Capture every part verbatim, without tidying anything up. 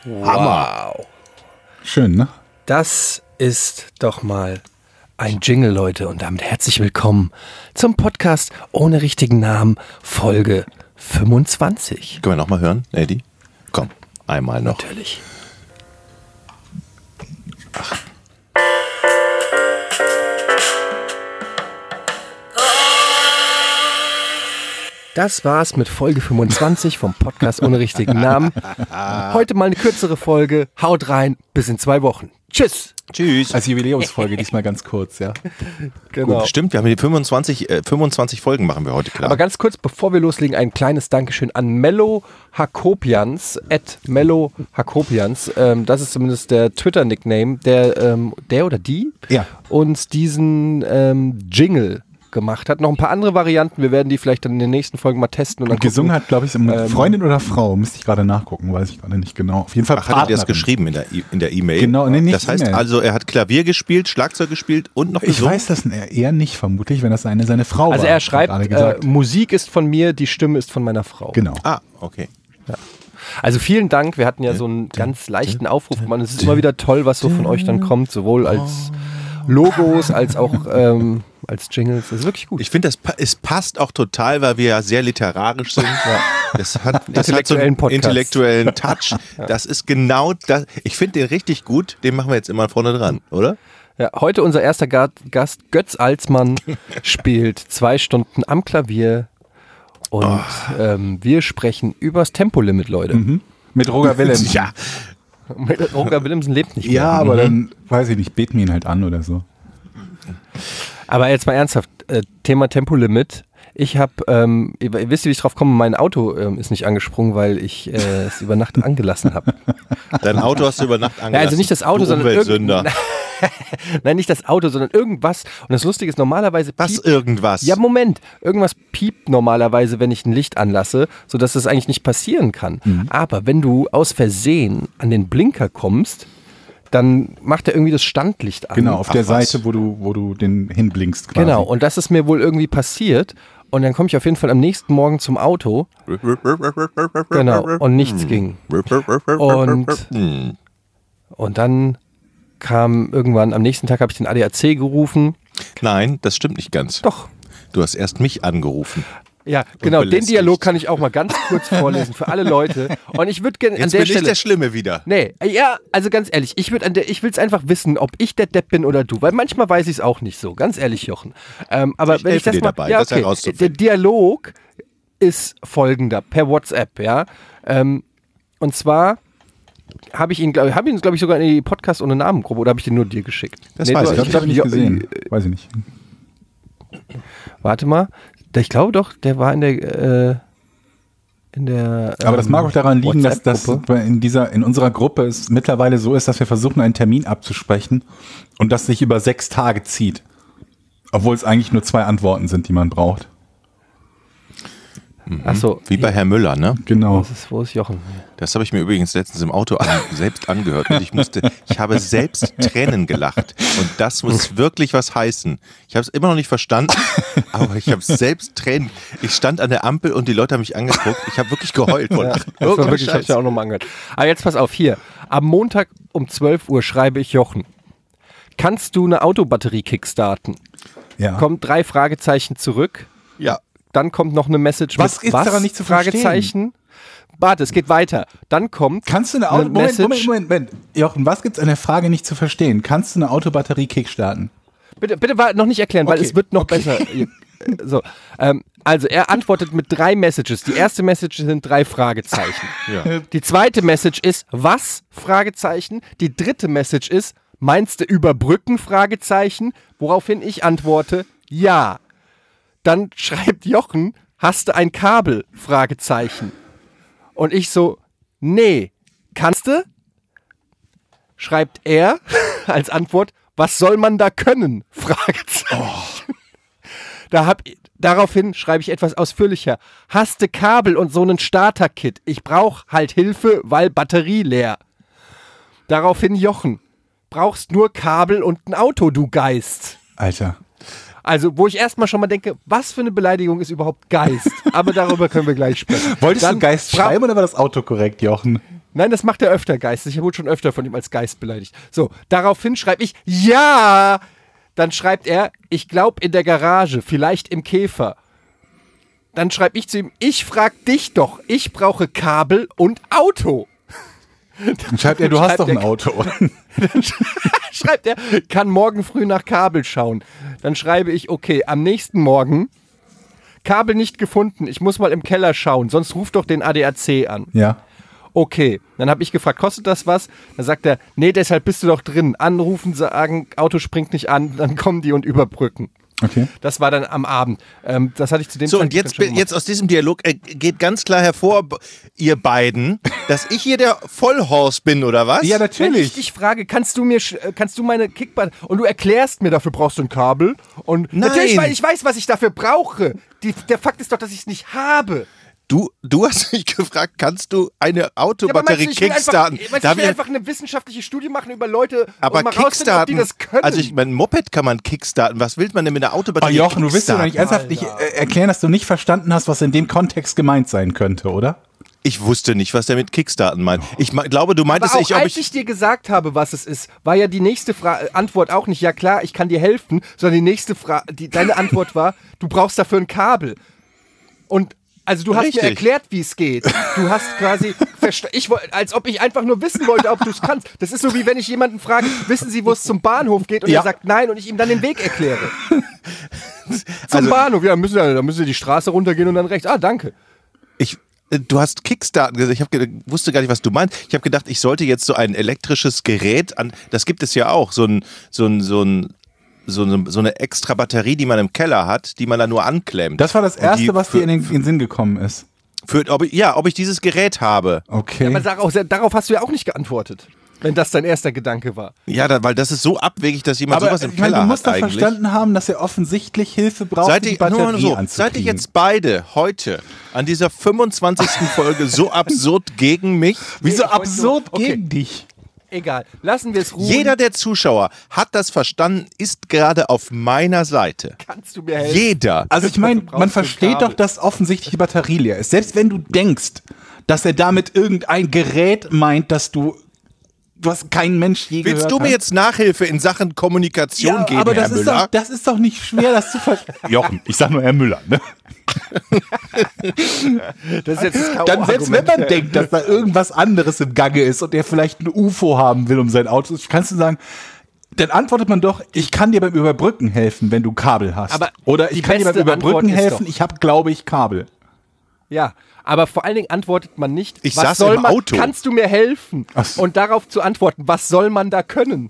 Wow. Schön, ne? Das ist doch mal ein Jingle, Leute. Und damit herzlich willkommen zum Podcast ohne richtigen Namen, Folge fünfundzwanzig. Können wir nochmal hören, Eddie? Komm, einmal noch. Natürlich. Ach. Das war's mit Folge fünfundzwanzig vom Podcast ohne richtigen Namen. Heute mal eine kürzere Folge. Haut rein, bis in zwei Wochen. Tschüss. Tschüss. Als Jubiläumsfolge, diesmal ganz kurz, ja. Genau. Gut, stimmt, wir haben die fünfundzwanzig, äh, fünfundzwanzig Folgen machen wir heute klar. Aber ganz kurz, bevor wir loslegen, ein kleines Dankeschön an Mello Hakopians, at Mello Hakopians. Ähm, das ist zumindest der Twitter-Nickname, der, ähm, der oder die Ja. uns diesen ähm, Jingle gemacht hat. Noch ein paar andere Varianten. Wir werden die vielleicht dann in den nächsten Folgen mal testen. Und, dann Und gesungen gucken. hat, glaube ich, eine Ähm, Freundin oder Frau, müsste ich gerade nachgucken, weiß ich gerade nicht genau. Auf jeden Fall Ach, hat er das Partnerin. geschrieben in der I- in der E-Mail? Genau, nee, nicht Das heißt E-Mail. also, er hat Klavier gespielt, Schlagzeug gespielt und noch Ich gesungen? weiß das eher nicht, vermutlich, wenn das seine, seine Frau Also war. er hat schreibt, gerade äh, gesagt. Musik ist von mir, die Stimme ist von meiner Frau. Genau. Ah, okay. Also vielen Dank. Wir hatten ja so einen ganz leichten Aufruf gemacht. Es ist immer wieder toll, was so von euch dann kommt, sowohl als Logos als auch ähm, als Jingles. Das ist wirklich gut. Ich finde, das pa- es passt auch total, weil wir ja sehr literarisch sind. Das hat, das hat so Intellektuellen einen Podcast. intellektuellen Touch. Das ist genau das. Ich finde den richtig gut. Den machen wir jetzt immer vorne dran, oder? Ja, heute unser erster Ga- Gast, Götz Alsmann, spielt zwei Stunden am Klavier und ähm, wir sprechen übers Tempolimit, Leute. Mhm. Mit Roger Willemsen. Ja. Roger Willemsen lebt nicht mehr. Ja, aber dann, weiß ich nicht, beten wir ihn halt an oder so. Aber jetzt mal ernsthaft, äh, Thema Tempolimit. Ich habe, ähm, ihr, ihr wisst, wie ich drauf komme, mein Auto ähm, ist nicht angesprungen, weil ich äh, es über Nacht angelassen habe. Dein Auto hast du über Nacht angelassen. Ja, also nicht das Auto, du sondern Umweltsünder. irgendein, Nein, nicht das Auto, sondern irgendwas. Und das Lustige ist, normalerweise Was piept, irgendwas? ja, Moment, irgendwas piept normalerweise, wenn ich ein Licht anlasse, sodass das eigentlich nicht passieren kann. Mhm. Aber wenn du aus Versehen an den Blinker kommst, dann macht er irgendwie das Standlicht an. Genau, auf Ach, der was? Seite, wo du, wo du den hinblinkst quasi. Genau, und das ist mir wohl irgendwie passiert. Und dann komme ich auf jeden Fall am nächsten Morgen zum Auto. Genau, und nichts ging. Und, Hm. und dann kam irgendwann, am nächsten Tag habe ich den A D A C gerufen. Nein, das stimmt nicht ganz. Doch. Du hast erst mich angerufen. Ja, genau, den belästigt. Dialog kann ich auch mal ganz kurz vorlesen für alle Leute. Und ich würde gerne an Jetzt der bin ich Stelle... der Schlimme wieder. Nee, ja, also ganz ehrlich, ich würde an der, ich will es einfach wissen, ob ich der Depp bin oder du, weil manchmal weiß ich es auch nicht so, ganz ehrlich, Jochen. Ähm, aber Ich wenn ich helfe das dir mal, dabei, ja, das okay, herauszufinden. der Dialog ist folgender, per WhatsApp, ja. Ähm, und zwar habe ich ihn, glaube hab ihn, glaub ich, sogar in die Podcast ohne Namengruppe oder habe ich den nur dir geschickt? Das weiß du- ich Ich habe ihn glaub, nicht Jo- gesehen. Weiß ich nicht. Warte mal, ich glaube doch, der war in der, äh, in der. Aber das mag auch daran liegen, dass das WhatsApp-Gruppe. in dieser, in unserer Gruppe es mittlerweile so ist, dass wir versuchen, einen Termin abzusprechen und das sich über sechs Tage zieht. Obwohl es eigentlich nur zwei Antworten sind, die man braucht. Achso, Wie bei Herrn Müller, ne? Genau. das ist, wo ist Jochen? Das habe ich mir übrigens letztens im Auto an, selbst angehört und ich musste, ich habe selbst Tränen gelacht und das muss wirklich was heißen. Ich habe es immer noch nicht verstanden, aber ich habe selbst Tränen. Ich stand an der Ampel und die Leute haben mich angeguckt. Ich habe wirklich geheult. Vor Lachen. Das Oh, war wirklich, ich Scheiße. hab's ja auch nochmal angehört. Aber jetzt pass auf, hier. Am Montag um zwölf Uhr schreibe ich Jochen. Kannst du eine Autobatterie kickstarten? Ja. Kommt drei Fragezeichen zurück. Ja. Dann kommt noch eine Message Was mit ist daran nicht zu verstehen? Fragezeichen. Warte, es geht weiter. Dann kommt Kannst du eine eine Auto Moment, Message. Moment, Moment, Moment. Jochen, was gibt's an der Frage nicht zu verstehen? Kannst du eine Autobatterie kickstarten? Bitte, bitte wa- noch nicht erklären, weil Okay, es wird noch okay. besser. So, ähm, also er antwortet mit drei Messages. Die erste Message sind drei Fragezeichen. Ja. Die zweite Message ist, was? Fragezeichen. Die dritte Message ist, meinst du überbrücken? Fragezeichen. Woraufhin ich antworte, ja. Dann schreibt Jochen, hast du ein Kabel? Fragezeichen. Und ich so, nee. Kannst du? Schreibt er als Antwort, was soll man da können? Fragezeichen. Da hab, daraufhin schreibe ich etwas ausführlicher. Hast du Kabel und so einen Starter-Kit? Ich brauche halt Hilfe, weil Batterie leer. Daraufhin Jochen. Brauchst nur Kabel und ein Auto, du Geist. Alter. Also, wo ich erstmal schon mal denke, was für eine Beleidigung ist überhaupt Geist? Aber darüber können wir gleich sprechen. Wolltest Dann du Geist bra- schreiben oder war das Auto korrekt, Jochen? Nein, das macht er öfter, Geist. Ich wurde schon öfter von ihm als Geist beleidigt. So, daraufhin schreibe ich, ja! Dann schreibt er, ich glaube in der Garage, vielleicht im Käfer. Dann schreibe ich zu ihm, ich frag dich doch, ich brauche Kabel und Auto. Dann schreibt er, du hast doch ein Auto. Dann schreibt er, kann morgen früh nach Kabel schauen. Dann schreibe ich, okay, am nächsten Morgen, Kabel nicht gefunden, ich muss mal im Keller schauen, sonst ruf doch den A D A C an. Ja. Okay, dann habe ich gefragt, kostet das was? Dann sagt er, nee, deshalb bist du doch drin. Anrufen, sagen, Auto springt nicht an, dann kommen die und überbrücken. Okay. Das war dann am Abend. Ähm, das hatte ich zu dem So, und Zeitpunkt jetzt, schon gemacht. jetzt aus diesem Dialog äh, geht ganz klar hervor, b- ihr beiden, dass ich hier der Vollhorst bin, oder was? Ja, Wenn ich natürlich. dich frage, kannst du mir, sch- äh, kannst du meine Kickbahn und du erklärst mir, dafür brauchst du ein Kabel und Nein. natürlich, weil ich weiß, was ich dafür brauche. Die, der Fakt ist doch, dass ich es nicht habe. Du, du hast mich gefragt, kannst du eine Ja, aber Autobatterie meinst du, ich will kickstarten? Einfach, meinst Da du, hab ich will ich- einfach eine wissenschaftliche Studie machen über Leute aber und mal rausfinden, ob die kickstarten, das können. also ich mein Moped kann man kickstarten. Was will man denn mit einer Oh Autobatterie Jochen, du willst doch kickstarten? nicht ernsthaft nicht äh, erklären, dass du nicht verstanden hast, was in dem Kontext gemeint sein könnte, oder? Ich wusste nicht, was der mit Kickstarten meint. Ich me- glaube, du meintest, Aber auch ich, ob als ich, ich dir gesagt habe, was es ist, war ja die nächste Fra- Antwort auch nicht, ja klar, ich kann dir helfen, sondern die nächste Frage, die, deine Antwort war, du brauchst dafür ein Kabel. Und also du hast Richtig. mir erklärt, wie es geht. Du hast quasi, versta- ich, woll- als ob ich einfach nur wissen wollte, ob du es kannst. Das ist so, wie wenn ich jemanden frage, wissen Sie, wo es zum Bahnhof geht? Und Ja. er sagt nein und ich ihm dann den Weg erkläre. Zum Also- Bahnhof, ja, müssen wir, da müssen Sie die Straße runtergehen und dann rechts. Ah, danke. ich, äh, du hast Kickstarten gesagt. Ich hab, ge- wusste gar nicht, was du meinst. Ich habe gedacht, ich sollte jetzt so ein elektrisches Gerät an, das gibt es ja auch, so ein, so ein, so ein, so eine, so eine extra Batterie, die man im Keller hat, die man dann nur anklemmt. Das war das Und Erste, die was für, dir in den, in den Sinn gekommen ist. Für, ob ich, ja, ob ich dieses Gerät habe. Okay. Aber darauf, darauf hast du ja auch nicht geantwortet, wenn das dein erster Gedanke war. Ja, da, weil das ist so abwegig, dass jemand Aber sowas im ich meine, Keller du musst hat doch eigentlich. verstanden haben, dass er offensichtlich Hilfe braucht, Seid die ihr, Batterie nur mal so, anzukriegen. seid ihr jetzt beide heute an dieser fünfundzwanzigsten Folge so absurd gegen mich? Wieso Ich wollte absurd nur- okay. gegen dich? Egal, lassen wir es ruhen. Jeder der Zuschauer hat das verstanden, ist gerade auf meiner Seite. Kannst du mir helfen? Jeder. Also ich meine, brauchst man du versteht Kabel. doch, dass offensichtlich die Batterie leer ist. Selbst wenn du denkst, dass er damit irgendein Gerät meint, dass du, du hast kein Mensch je Willst gehört du mir hast. jetzt Nachhilfe in Sachen Kommunikation ja, geben, aber Herr das ist, Müller? doch, das ist doch nicht schwer, das zu verstehen. Jochen, ich sag nur Herr Müller. Ne? Das ist jetzt das K O Dann selbst wenn man Argument. denkt, dass da irgendwas anderes im Gange ist und er vielleicht ein U F O haben will, um sein Auto, kannst du sagen, dann antwortet man doch, ich kann dir beim Überbrücken helfen, wenn du Kabel hast. Aber Oder die ich kann dir beim beste Überbrücken Antwort ist helfen, doch- ich habe, glaube ich, Kabel. Ja, aber vor allen Dingen antwortet man nicht, Ich was saß soll im man, Auto. kannst du mir helfen? Ach so. Und darauf zu antworten, was soll man da können?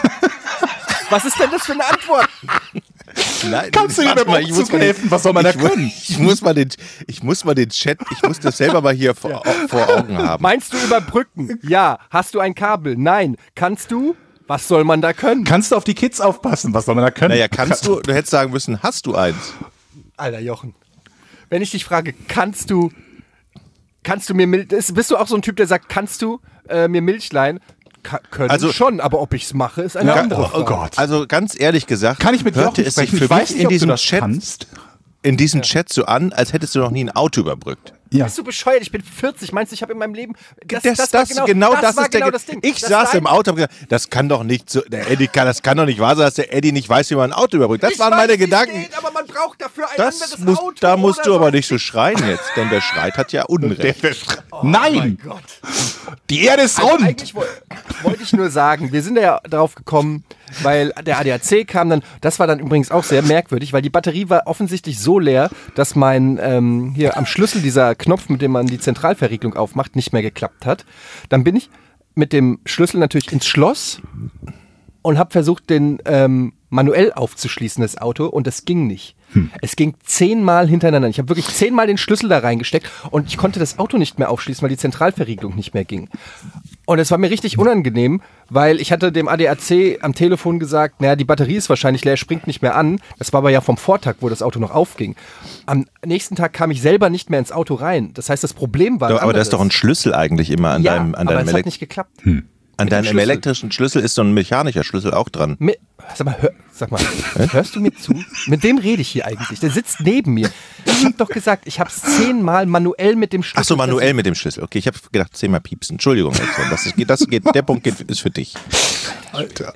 Was ist denn das für eine Antwort? Nein, Kannst du mir warte beim mal, ich muss Umzug mal den- helfen? Was soll man da ich, mu- können? Ich muss mal den, ich muss mal den Chat, ich muss das selber mal hier vor, vor Augen haben. Meinst du überbrücken? Ja. Hast du ein Kabel? Nein. Kannst du? Was soll man da können? Kannst du auf die Kids aufpassen? Was soll man da können? Naja, kannst du, du hättest sagen müssen, hast du eins? Alter Jochen, wenn ich dich frage, kannst du, kannst du mir Milch, ist- bist du auch so ein Typ, der sagt, kannst du äh, mir Milch leihen? Ka können Also- schon, aber ob ich es mache, ist eine Ja, andere oh Frage. Gott. Also ganz ehrlich gesagt, Kann ich mit hörte Jochen es sich sprechen? für Ich weiß mich nicht, in ob du diesem das Chat, kannst. in diesem Chat so an, als hättest du noch nie ein Auto überbrückt. Ja. Bist du bescheuert? Ich bin vierzig. Meinst du, ich habe in meinem Leben. Das, Das, das, das, war genau, das, das war ist genau der. das Ding. Ich Das saß dein- im Auto und hab gesagt, das kann doch nicht so. Der Eddie kann, das kann doch nicht wahr sein, dass der Eddie nicht weiß, wie man ein Auto überbrückt. Das Ich waren weiß, meine wie's Gedanken. Geht, aber man braucht dafür ein Das anderes muss, Auto. da musst oder du aber so. nicht so schreien jetzt, denn wer schreit, hat ja Unrecht. Oh mein Nein! Gott. Die Erde ist Also rund! eigentlich woll- wollte ich nur sagen, wir sind ja darauf gekommen, weil der A D A C kam dann, das war dann übrigens auch sehr merkwürdig, weil die Batterie war offensichtlich so leer, dass mein, ähm, hier am Schlüssel dieser Knopf, mit dem man die Zentralverriegelung aufmacht, nicht mehr geklappt hat. Dann bin ich mit dem Schlüssel natürlich ins Schloss und habe versucht, den ähm, manuell aufzuschließen, das Auto, und das ging nicht. Hm. Es ging zehnmal hintereinander. Ich habe wirklich zehnmal den Schlüssel da reingesteckt und ich konnte das Auto nicht mehr aufschließen, weil die Zentralverriegelung nicht mehr ging. Und es war mir richtig unangenehm, weil ich hatte dem A D A C am Telefon gesagt, naja, die Batterie ist wahrscheinlich leer, springt nicht mehr an. Das war aber ja vom Vortag, wo das Auto noch aufging. Am nächsten Tag kam ich selber nicht mehr ins Auto rein. Das heißt, das Problem war ein Aber da anderes. ist doch ein Schlüssel eigentlich immer an ja, deinem, an aber deinem es hat Elekt- nicht geklappt. An Mit dem deinem Schlüssel. elektrischen Schlüssel ist so ein mechanischer Schlüssel auch dran. Mit, sag mal, hör, sag mal, hörst du mir zu? Mit wem rede ich hier eigentlich? Der sitzt neben mir. Ich hab doch gesagt, ich hab's zehnmal manuell mit dem Schlüssel. Ach so, manuell mit dem Schlüssel. Okay, ich habe gedacht, zehnmal piepsen. Entschuldigung, Elton, das ist, das geht, der Punkt geht, ist für dich. Alter.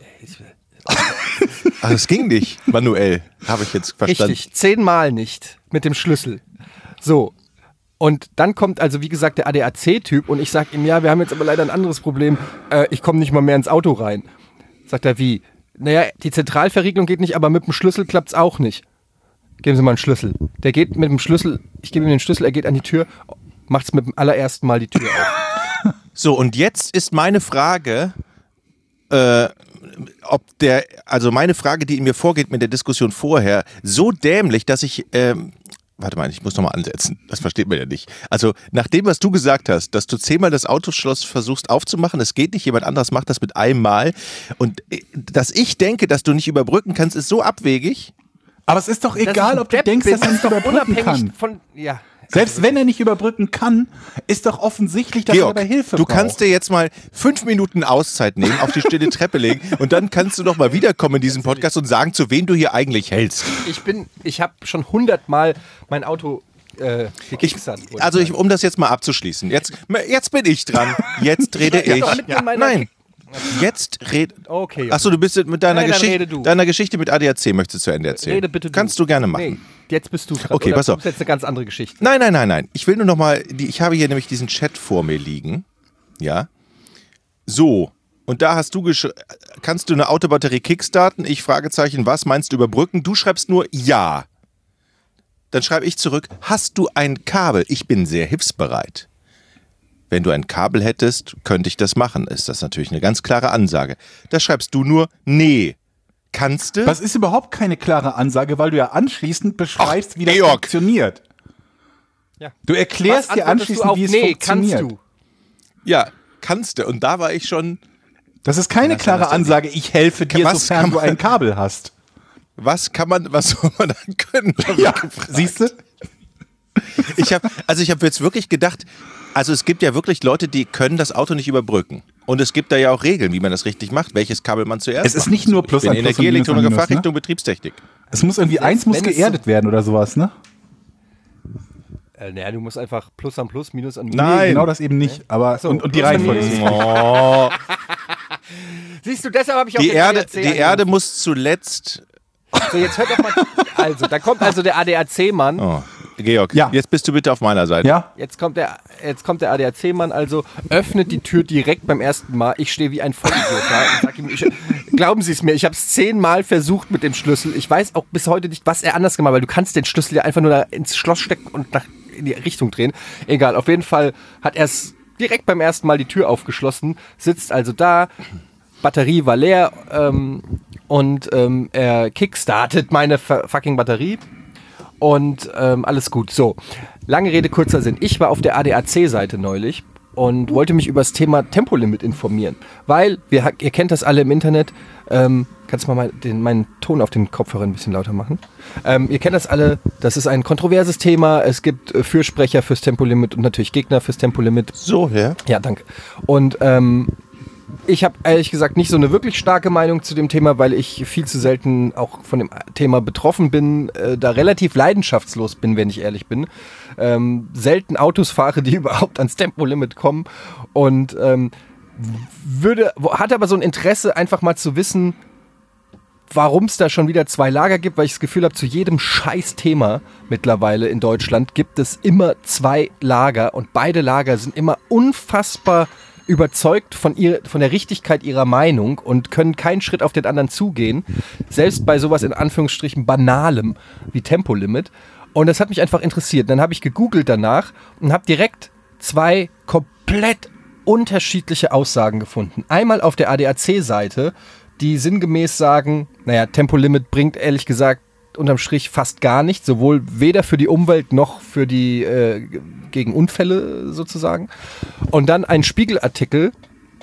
Ach, das ging nicht. Manuell, habe ich jetzt verstanden. Richtig, zehnmal nicht mit dem Schlüssel. So. Und dann kommt also, wie gesagt, der A D A C-Typ und ich sag ihm, ja, wir haben jetzt aber leider ein anderes Problem. Äh, ich komme nicht mal mehr ins Auto rein. Sagt er, wie? Naja, die Zentralverriegelung geht nicht, aber mit dem Schlüssel klappt's auch nicht. Geben Sie mal einen Schlüssel. Der geht mit dem Schlüssel, ich gebe ihm den Schlüssel, er geht an die Tür, macht's mit dem allerersten Mal die Tür auf. So, und jetzt ist meine Frage, äh, ob der, also meine Frage, die in mir vorgeht mit der Diskussion vorher, so dämlich, dass ich, ähm, warte mal, ich muss nochmal ansetzen. Das versteht man ja nicht. Also, nach dem, was du gesagt hast, dass du zehnmal das Autoschloss versuchst aufzumachen, es geht nicht, jemand anderes macht das mit einem Mal. Und äh, dass ich denke, dass du nicht überbrücken kannst, ist so abwegig. Aber es ist doch Dass egal, ich ob du Depp denkst, bin, dass er nicht ist doch überbrücken unabhängig kann. Von, ja. Selbst wenn er nicht überbrücken kann, ist doch offensichtlich, dass Georg, er dabei Hilfe du braucht. kannst dir jetzt mal fünf Minuten Auszeit nehmen, auf die stille Treppe legen und dann kannst du doch mal wiederkommen in diesen Podcast und sagen, zu wem du hier eigentlich hältst. Ich bin, ich habe schon hundertmal mein Auto äh, Ich, gekickstartet. also ich, um das jetzt mal abzuschließen, jetzt, jetzt bin ich dran, jetzt rede Ja, ich. doch, mitten in meiner Nein, jetzt red. Okay. Achso, du bist mit deiner, Nein, dann Geschichte, rede du. deiner Geschichte mit A D A C möchtest du zu Ende erzählen. Rede bitte du. Kannst du gerne machen. Nee, jetzt bist du dran. Okay, Oder pass auf. Das ist jetzt eine ganz andere Geschichte. Nein, nein, nein, nein. Ich will nur noch mal, die, ich habe hier nämlich diesen Chat vor mir liegen. Ja. So. Und da hast du gesch- kannst du eine Autobatterie kickstarten? Ich Fragezeichen, was meinst du überbrücken? Du schreibst nur ja. Dann schreibe ich zurück, hast du ein Kabel? Ich bin sehr hilfsbereit. Wenn du ein Kabel hättest, könnte ich das machen. Ist das natürlich eine ganz klare Ansage. Da schreibst du nur nee. Kannst du? Das ist überhaupt keine klare Ansage, weil du ja anschließend beschreibst, Ach, wie das Georg. funktioniert. Ja. Du erklärst Was dir antwortest anschließend, du auf wie es nee, funktioniert. kannst du? Ja, kannst du. Und da war ich schon, Das ist keine Was klare soll das denn Ansage, ich helfe dir, Was sofern kann du man- ein Kabel hast. was kann man, was soll man dann können? Ja, siehst du? Ich habe, also ich habe jetzt wirklich gedacht, also es gibt ja wirklich Leute, die können das Auto nicht überbrücken. Und es gibt da ja auch Regeln, wie man das richtig macht, welches Kabel man zuerst Es ist machen nicht muss. nur Plus Ich bin ein Plus und Energie, Minus ein Elektronik, Minus, ne? Fachrichtung, Betriebstechnik. Es muss irgendwie, Selbst eins muss wenn es geerdet werden oder sowas, ne? Äh, naja, du musst einfach Plus an Plus, Minus an Minus. Nein. Genau das eben nicht, aber so, und, und die Plus und Reihenfolge ist Minus. nicht. Oh, Siehst du, deshalb habe ich auch die den Erde, A D A C die Erde muss zuletzt. So, jetzt hört doch mal. Also, da kommt also der A D A C-Mann. Oh, Georg, Ja. jetzt bist du bitte auf meiner Seite. Ja? Jetzt kommt der, jetzt kommt der A D A C-Mann, also öffnet die Tür direkt beim ersten Mal. Ich stehe wie ein Vollidiot da und sag ihm, ich, glauben Sie es mir, ich habe es zehnmal versucht mit dem Schlüssel. Ich weiß auch bis heute nicht, was er anders gemacht hat, weil du kannst den Schlüssel ja einfach nur da ins Schloss stecken und nach, in die Richtung drehen. Egal, auf jeden Fall hat er es direkt beim ersten Mal die Tür aufgeschlossen, sitzt also da, Batterie war leer ähm, und ähm, er kickstartet meine f- fucking Batterie. Und ähm, alles gut. So, lange Rede, kurzer Sinn. Ich war auf der A D A C-Seite neulich und wollte mich über das Thema Tempolimit informieren. Weil, wir, ha- ihr kennt das alle im Internet. Ähm, kannst du mal mein- den, meinen Ton auf den Kopfhörer ein bisschen lauter machen? Ähm, ihr kennt das alle. Das ist ein kontroverses Thema. Es gibt äh, Fürsprecher fürs Tempolimit und natürlich Gegner fürs Tempolimit. So, ja. Ja, danke. Und ähm, ich habe ehrlich gesagt nicht so eine wirklich starke Meinung zu dem Thema, weil ich viel zu selten auch von dem Thema betroffen bin, äh, da relativ leidenschaftslos bin, wenn ich ehrlich bin. Ähm, selten Autos fahre, die überhaupt ans Tempolimit kommen und ähm, würde, wo- hatte aber so ein Interesse, einfach mal zu wissen, warum es da schon wieder zwei Lager gibt, weil ich das Gefühl habe, zu jedem Scheiß-Thema mittlerweile in Deutschland gibt es immer zwei Lager und beide Lager sind immer unfassbar überzeugt von, ihr, von der Richtigkeit ihrer Meinung und können keinen Schritt auf den anderen zugehen, selbst bei sowas in Anführungsstrichen Banalem wie Tempolimit. Und das hat mich einfach interessiert. Dann habe ich gegoogelt danach und habe direkt zwei komplett unterschiedliche Aussagen gefunden. Einmal auf der A D A C-Seite, die sinngemäß sagen, naja, Tempolimit bringt ehrlich gesagt unterm Strich fast gar nichts, sowohl weder für die Umwelt noch für die äh, gegen Unfälle sozusagen. Und dann ein Spiegelartikel,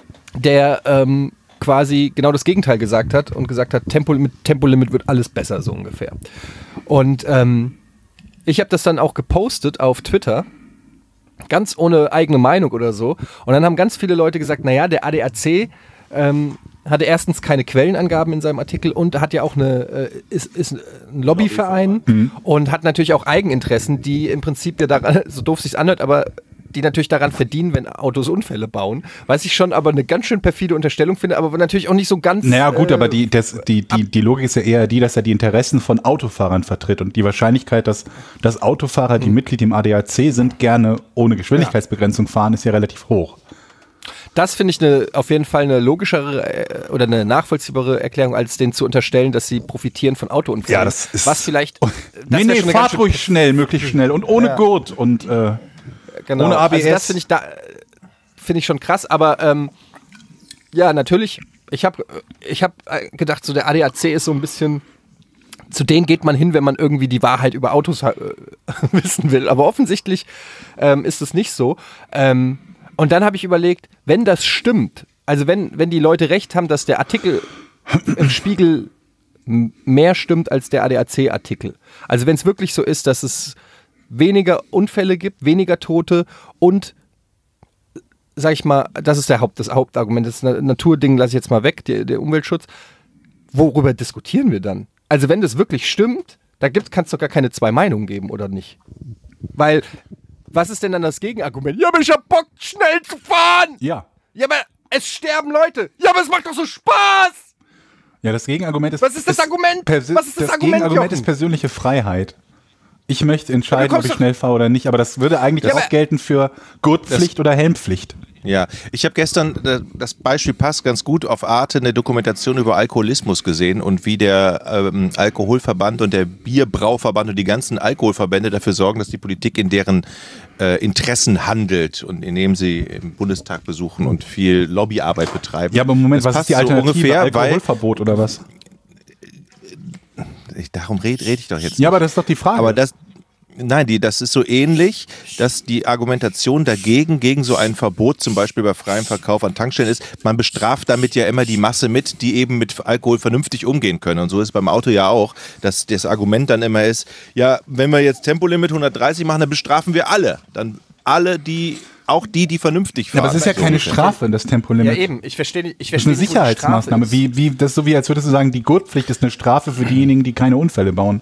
der ähm, quasi genau das Gegenteil gesagt hat und gesagt hat, Tempolimit, Tempolimit wird alles besser, so ungefähr. Und ähm, ich habe das dann auch gepostet auf Twitter, ganz ohne eigene Meinung oder so. Und dann haben ganz viele Leute gesagt, naja, der A D A C ähm, hatte erstens keine Quellenangaben in seinem Artikel und hat ja auch eine, äh, ist, ist ein Lobbyverein mhm. und hat natürlich auch Eigeninteressen, die im Prinzip ja daran, so doof sich's anhört, aber die natürlich daran verdienen, wenn Autos Unfälle bauen. Was ich schon aber eine ganz schön perfide Unterstellung finde, aber natürlich auch nicht so ganz... Naja gut, äh, aber die, das, die, die, die Logik ist ja eher die, dass er die Interessen von Autofahrern vertritt und die Wahrscheinlichkeit, dass, dass Autofahrer, die mhm. Mitglied im A D A C sind, gerne ohne Geschwindigkeitsbegrenzung fahren, ist ja relativ hoch. Das finde ich eine, auf jeden Fall eine logischere äh, oder eine nachvollziehbare Erklärung, als denen zu unterstellen, dass sie profitieren von Autounfällen. Ja, das ist... Was vielleicht... Oh, nee, nee, fahrt ruhig schnell, möglichst schnell und ohne ja. Gurt und... Äh, Genau. Ohne A B S. Also das finde ich da finde ich schon krass, aber ähm, ja, natürlich, ich habe ich hab gedacht, so der A D A C ist so ein bisschen, zu denen geht man hin, wenn man irgendwie die Wahrheit über Autos äh, wissen will, aber offensichtlich ähm, ist es nicht so. Ähm, und dann habe ich überlegt, wenn das stimmt, also wenn, wenn die Leute recht haben, dass der Artikel im Spiegel mehr stimmt als der A D A C-Artikel, also wenn es wirklich so ist, dass es weniger Unfälle gibt, weniger Tote und, sag ich mal, das ist der Haupt, das Hauptargument, das Naturding lasse ich jetzt mal weg, der, der Umweltschutz. Worüber diskutieren wir dann? Also wenn das wirklich stimmt, da kann es doch gar keine zwei Meinungen geben, oder nicht? Weil, was ist denn dann das Gegenargument? Ja, aber ich hab Bock, schnell zu fahren! Ja. Ja, aber es sterben Leute! Ja, aber es macht doch so Spaß! Ja, das Gegenargument ist... Was ist das ist Argument? Was ist das, das Argument, Gegenargument Jochen? ist persönliche Freiheit. Ich möchte entscheiden, ja, ob ich schnell fahre oder nicht, aber das würde eigentlich ja, auch gelten für Gurtpflicht oder Helmpflicht. Ja, ich habe gestern, das Beispiel passt ganz gut, auf Arte eine Dokumentation über Alkoholismus gesehen und wie der ähm, Alkoholverband und der Bierbrauverband und die ganzen Alkoholverbände dafür sorgen, dass die Politik in deren äh, Interessen handelt und indem sie im Bundestag besuchen und viel Lobbyarbeit betreiben. Ja, aber im Moment, das was ist die Alternative? So ungefähr, Alkoholverbot oder was? Ich, darum rede red ich doch jetzt nicht. Ja, aber das ist doch die Frage. Aber das, nein, die, das ist so ähnlich, dass die Argumentation dagegen, gegen so ein Verbot zum Beispiel bei freiem Verkauf an Tankstellen ist, man bestraft damit ja immer die Masse mit, die eben mit Alkohol vernünftig umgehen können. Und so ist beim Auto ja auch, dass das Argument dann immer ist, ja, wenn wir jetzt Tempolimit hundertdreißig machen, dann bestrafen wir alle. Dann alle, die... Auch die, die vernünftig fahren. Ja, aber es ist ja keine Strafe, das Tempolimit. Ja, eben. Ich verstehe nicht. Ich das ist eine nicht, Sicherheitsmaßnahme. Wie, wie, das ist so wie, als würdest du sagen, die Gurtpflicht ist eine Strafe für diejenigen, die keine Unfälle bauen.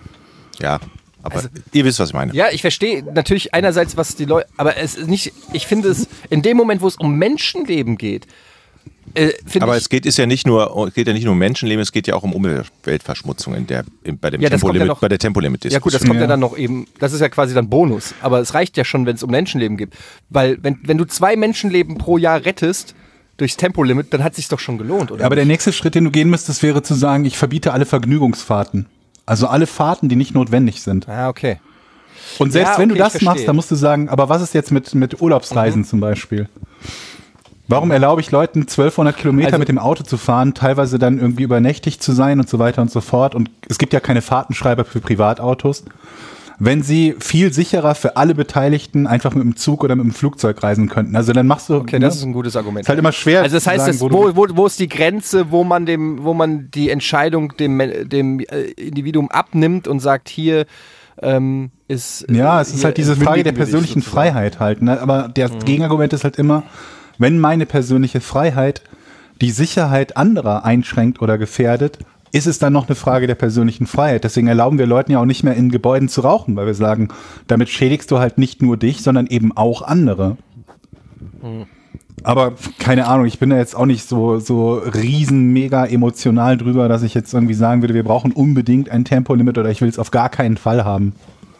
Ja, aber also, ihr wisst, was ich meine. Ja, ich verstehe natürlich einerseits, was die Leute, aber es ist nicht, ich finde es, in dem Moment, wo es um Menschenleben geht, äh, aber ich, es geht ist ja nicht nur, es geht ja nicht nur um Menschenleben, es geht ja auch um Umweltverschmutzung in der, in, bei dem ja, Tempolimit, ja noch, bei der Tempolimit-Diskussion. Ja gut, das kommt ja. ja dann noch eben, das ist ja quasi dann Bonus, aber es reicht ja schon, wenn es um Menschenleben geht, weil wenn, wenn du zwei Menschenleben pro Jahr rettest durchs Tempolimit, dann hat es sich doch schon gelohnt, oder? Aber nicht? der nächste Schritt, den du gehen müsstest, wäre zu sagen, ich verbiete alle Vergnügungsfahrten. Also alle Fahrten, die nicht notwendig sind. Ah, okay. Und selbst ja, okay, wenn du das verstehe. machst, dann musst du sagen, aber was ist jetzt mit, mit Urlaubsreisen mhm. zum Beispiel? Warum erlaube ich Leuten zwölfhundert Kilometer also, mit dem Auto zu fahren, teilweise dann irgendwie übernächtig zu sein und so weiter und so fort? Und es gibt ja keine Fahrtenschreiber für Privatautos. Wenn sie viel sicherer für alle Beteiligten einfach mit dem Zug oder mit dem Flugzeug reisen könnten. Also dann machst du... Okay, ne? Das ist ein gutes Argument. Ist halt immer schwer Also das heißt, zu sagen, das, wo, wo, wo ist die Grenze, wo man dem, wo man die Entscheidung dem, dem Individuum abnimmt und sagt, hier ähm, ist... Ja, es ist halt diese Frage der persönlichen Freiheit halt. Ne? Aber der mhm. Gegenargument ist halt immer... Wenn meine persönliche Freiheit die Sicherheit anderer einschränkt oder gefährdet, ist es dann noch eine Frage der persönlichen Freiheit. Deswegen erlauben wir Leuten ja auch nicht mehr in Gebäuden zu rauchen, weil wir sagen, damit schädigst du halt nicht nur dich, sondern eben auch andere. Mhm. Aber keine Ahnung, ich bin da jetzt auch nicht so, so riesen mega emotional drüber, dass ich jetzt irgendwie sagen würde, wir brauchen unbedingt ein Tempolimit oder ich will es auf gar keinen Fall haben.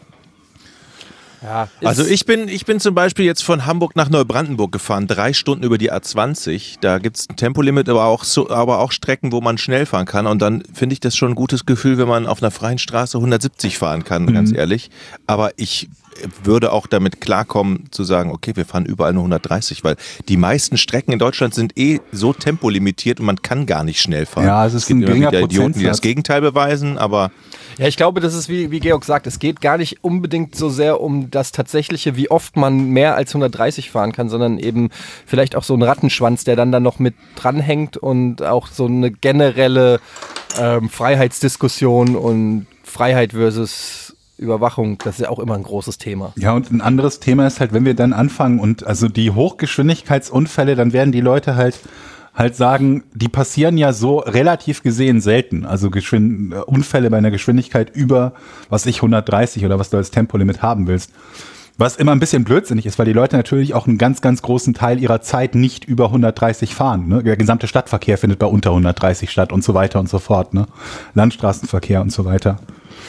Ja, also ich bin, ich bin zum Beispiel jetzt von Hamburg nach Neubrandenburg gefahren, drei Stunden über die A zwanzig. Da gibt es ein Tempolimit, aber auch, so, aber auch Strecken, wo man schnell fahren kann. Und dann finde ich das schon ein gutes Gefühl, wenn man auf einer freien Straße hundertsiebzig fahren kann, mhm. ganz ehrlich. Aber ich würde auch damit klarkommen zu sagen, okay, wir fahren überall nur hundertdreißig, weil die meisten Strecken in Deutschland sind eh so tempolimitiert und man kann gar nicht schnell fahren. Ja, es ist ein geringer Prozentsatz. Idioten, die das Gegenteil beweisen, aber... Ja, ich glaube, das ist, wie, wie Georg sagt, es geht gar nicht unbedingt so sehr um das Tatsächliche, wie oft man mehr als hundertdreißig fahren kann, sondern eben vielleicht auch so ein Rattenschwanz, der dann da noch mit dranhängt und auch so eine generelle ähm, Freiheitsdiskussion und Freiheit versus Überwachung, das ist ja auch immer ein großes Thema. Ja, und ein anderes Thema ist halt, wenn wir dann anfangen und also die Hochgeschwindigkeitsunfälle, dann werden die Leute halt halt sagen, die passieren ja so relativ gesehen selten. Also Geschwind- Unfälle bei einer Geschwindigkeit über, was ich, hundertdreißig oder was du als Tempolimit haben willst. Was immer ein bisschen blödsinnig ist, weil die Leute natürlich auch einen ganz, ganz großen Teil ihrer Zeit nicht über hundertdreißig fahren. Ne? Der gesamte Stadtverkehr findet bei unter hundertdreißig statt und so weiter und so fort. Ne? Landstraßenverkehr und so weiter.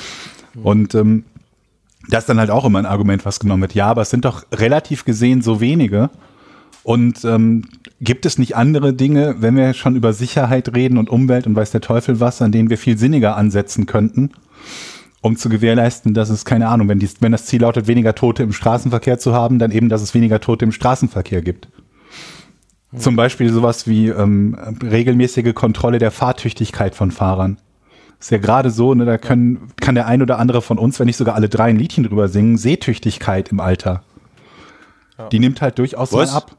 Und ähm, das ist dann halt auch immer ein Argument, was genommen wird. Ja, aber es sind doch relativ gesehen so wenige. Und ähm, gibt es nicht andere Dinge, wenn wir schon über Sicherheit reden und Umwelt und weiß der Teufel was, an denen wir viel sinniger ansetzen könnten, um zu gewährleisten, dass es, keine Ahnung, wenn, die, wenn das Ziel lautet, weniger Tote im Straßenverkehr zu haben, dann eben, dass es weniger Tote im Straßenverkehr gibt. Hm. Zum Beispiel sowas wie ähm, regelmäßige Kontrolle der Fahrtüchtigkeit von Fahrern. Ist ja gerade so, ne, da können, kann der ein oder andere von uns, wenn nicht sogar alle drei ein Liedchen drüber singen, Sehtüchtigkeit im Alter. Ja. Die nimmt halt durchaus mal ab.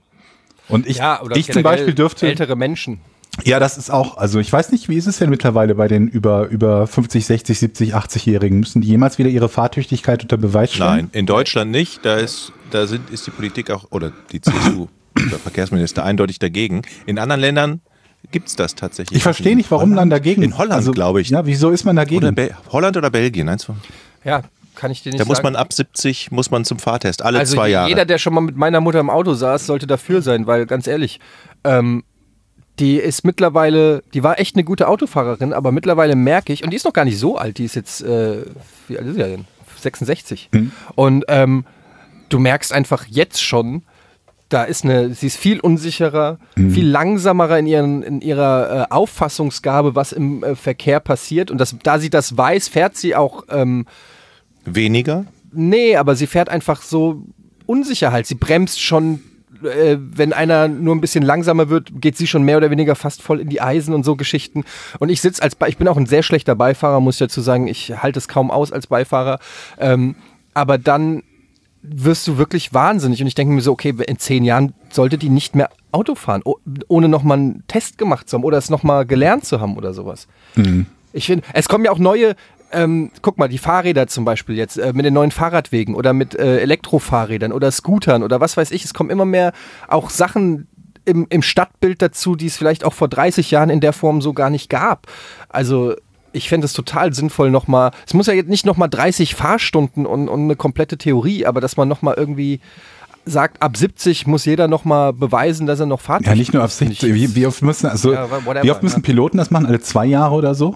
Und ich, ja, oder ich zum Beispiel dürfte... Ältere Menschen. Ja, das ist auch, also ich weiß nicht, wie ist es denn mittlerweile bei den über, über fünfzig, sechzig, siebzig, achtzig-Jährigen? Müssen die jemals wieder ihre Fahrtüchtigkeit unter Beweis stellen? Nein, in Deutschland nicht. Da ist, da sind, ist die Politik auch, oder die C S U, der Verkehrsminister, eindeutig dagegen. In anderen Ländern gibt's das tatsächlich. Ich verstehe nicht, warum dann dagegen. In Holland, also, glaube ich. Ja, wieso ist man dagegen? Oder Be- Holland oder Belgien, eins von. Ja, kann ich dir nicht da sagen. Da muss man ab siebzig, muss man zum Fahrtest, alle also zwei Jahre. Jeder, der schon mal mit meiner Mutter im Auto saß, sollte dafür sein, weil ganz ehrlich, ähm, die ist mittlerweile, die war echt eine gute Autofahrerin, aber mittlerweile merke ich, und die ist noch gar nicht so alt, die ist jetzt, äh, wie alt ist sie denn? sechsundsechzig. Mhm. Und ähm, du merkst einfach jetzt schon, da ist eine, sie ist viel unsicherer, mhm. viel langsamerer in, ihren, in ihrer äh, Auffassungsgabe, was im äh, Verkehr passiert. Und das, da sie das weiß, fährt sie auch ähm, weniger? Nee, aber sie fährt einfach so unsicher halt. Sie bremst schon, äh, wenn einer nur ein bisschen langsamer wird, geht sie schon mehr oder weniger fast voll in die Eisen und so Geschichten. Und ich sitze als, Be- ich bin auch ein sehr schlechter Beifahrer, muss ich dazu sagen. Ich halte es kaum aus als Beifahrer. Ähm, aber dann wirst du wirklich wahnsinnig. Und ich denke mir so, okay, in zehn Jahren sollte die nicht mehr Auto fahren, oh, ohne nochmal einen Test gemacht zu haben oder es nochmal gelernt zu haben oder sowas. Mhm. Ich finde, es kommen ja auch neue, ähm, guck mal, die Fahrräder zum Beispiel jetzt, äh, mit den neuen Fahrradwegen oder mit äh, Elektrofahrrädern oder Scootern oder was weiß ich. Es kommen immer mehr auch Sachen im, im Stadtbild dazu, die es vielleicht auch vor dreißig Jahren in der Form so gar nicht gab. Also ich fände es total sinnvoll nochmal, es muss ja jetzt nicht nochmal dreißig Fahrstunden und, und eine komplette Theorie, aber dass man nochmal irgendwie sagt, ab siebzig muss jeder nochmal beweisen, dass er noch fahrtüchtig ist. Ja, nicht nur ab siebzig, wie, wie oft müssen, also, ja, whatever, wie oft müssen ja. Piloten das machen? Alle zwei Jahre oder so?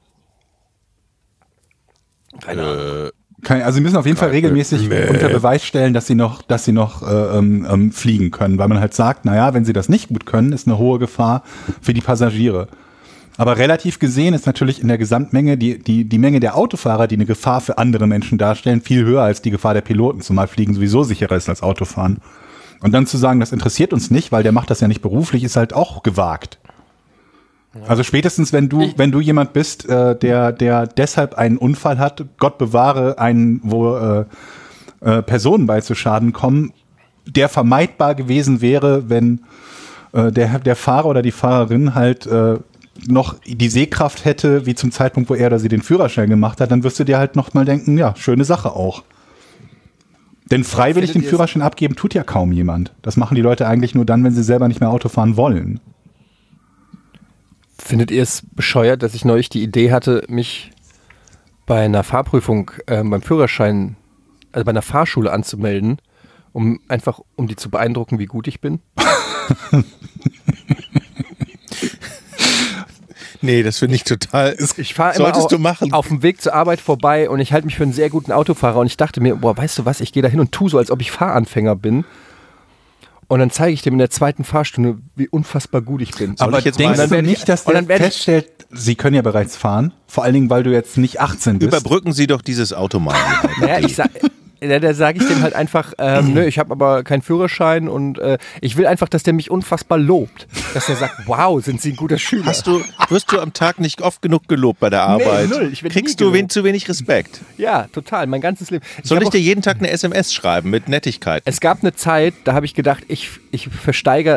Keine Ahnung. Äh, also sie müssen auf jeden Fall regelmäßig nee. unter Beweis stellen, dass sie noch, dass sie noch äh, ähm, fliegen können, weil man halt sagt, naja, wenn sie das nicht gut können, ist eine hohe Gefahr für die Passagiere. Aber relativ gesehen ist natürlich in der Gesamtmenge die, die, die Menge der Autofahrer, die eine Gefahr für andere Menschen darstellen, viel höher als die Gefahr der Piloten, zumal Fliegen sowieso sicherer ist als Autofahren. Und dann zu sagen, das interessiert uns nicht, weil der macht das ja nicht beruflich, ist halt auch gewagt. Ja. Also spätestens, wenn du, wenn du jemand bist, äh, der, der deshalb einen Unfall hat, Gott bewahre, einen, wo äh, äh, Personen bei zu Schaden kommen, der vermeidbar gewesen wäre, wenn äh, der, der Fahrer oder die Fahrerin halt äh, noch die Sehkraft hätte, wie zum Zeitpunkt, wo er oder sie den Führerschein gemacht hat, dann wirst du dir halt noch mal denken, ja, schöne Sache auch. Denn freiwillig den Führerschein abgeben tut ja kaum jemand. Das machen die Leute eigentlich nur dann, wenn sie selber nicht mehr Auto fahren wollen. Findet ihr es bescheuert, dass ich neulich die Idee hatte, mich bei einer Fahrprüfung, äh, beim Führerschein, also bei einer Fahrschule anzumelden, um einfach, um die zu beeindrucken, wie gut ich bin? Nee, das finde ich total. Ich fahre immer Solltest du machen. auf dem Weg zur Arbeit vorbei und ich halte mich für einen sehr guten Autofahrer und ich dachte mir, boah, weißt du was, ich gehe da hin und tue so, als ob ich Fahranfänger bin. Und dann zeige ich dem in der zweiten Fahrstunde, wie unfassbar gut ich bin. Aber ich jetzt denkst du nicht, dass der feststellt, Sie können ja bereits fahren, vor allen Dingen, weil du jetzt nicht achtzehn bist. Überbrücken Sie doch dieses Auto mal. Naja, ich sag... Da, da sage ich dem halt einfach, ähm, nö, ich habe aber keinen Führerschein und äh, ich will einfach, dass der mich unfassbar lobt. Dass der sagt, wow, sind Sie ein guter Schüler. Hast du, wirst du am Tag nicht oft genug gelobt bei der Arbeit? Nee, null. Ich Kriegst du wen, zu wenig Respekt? Ja, total, mein ganzes Leben. Ich Soll ich dir jeden Tag eine S M S schreiben mit Nettigkeit? Es gab eine Zeit, da habe ich gedacht, ich, ich versteigere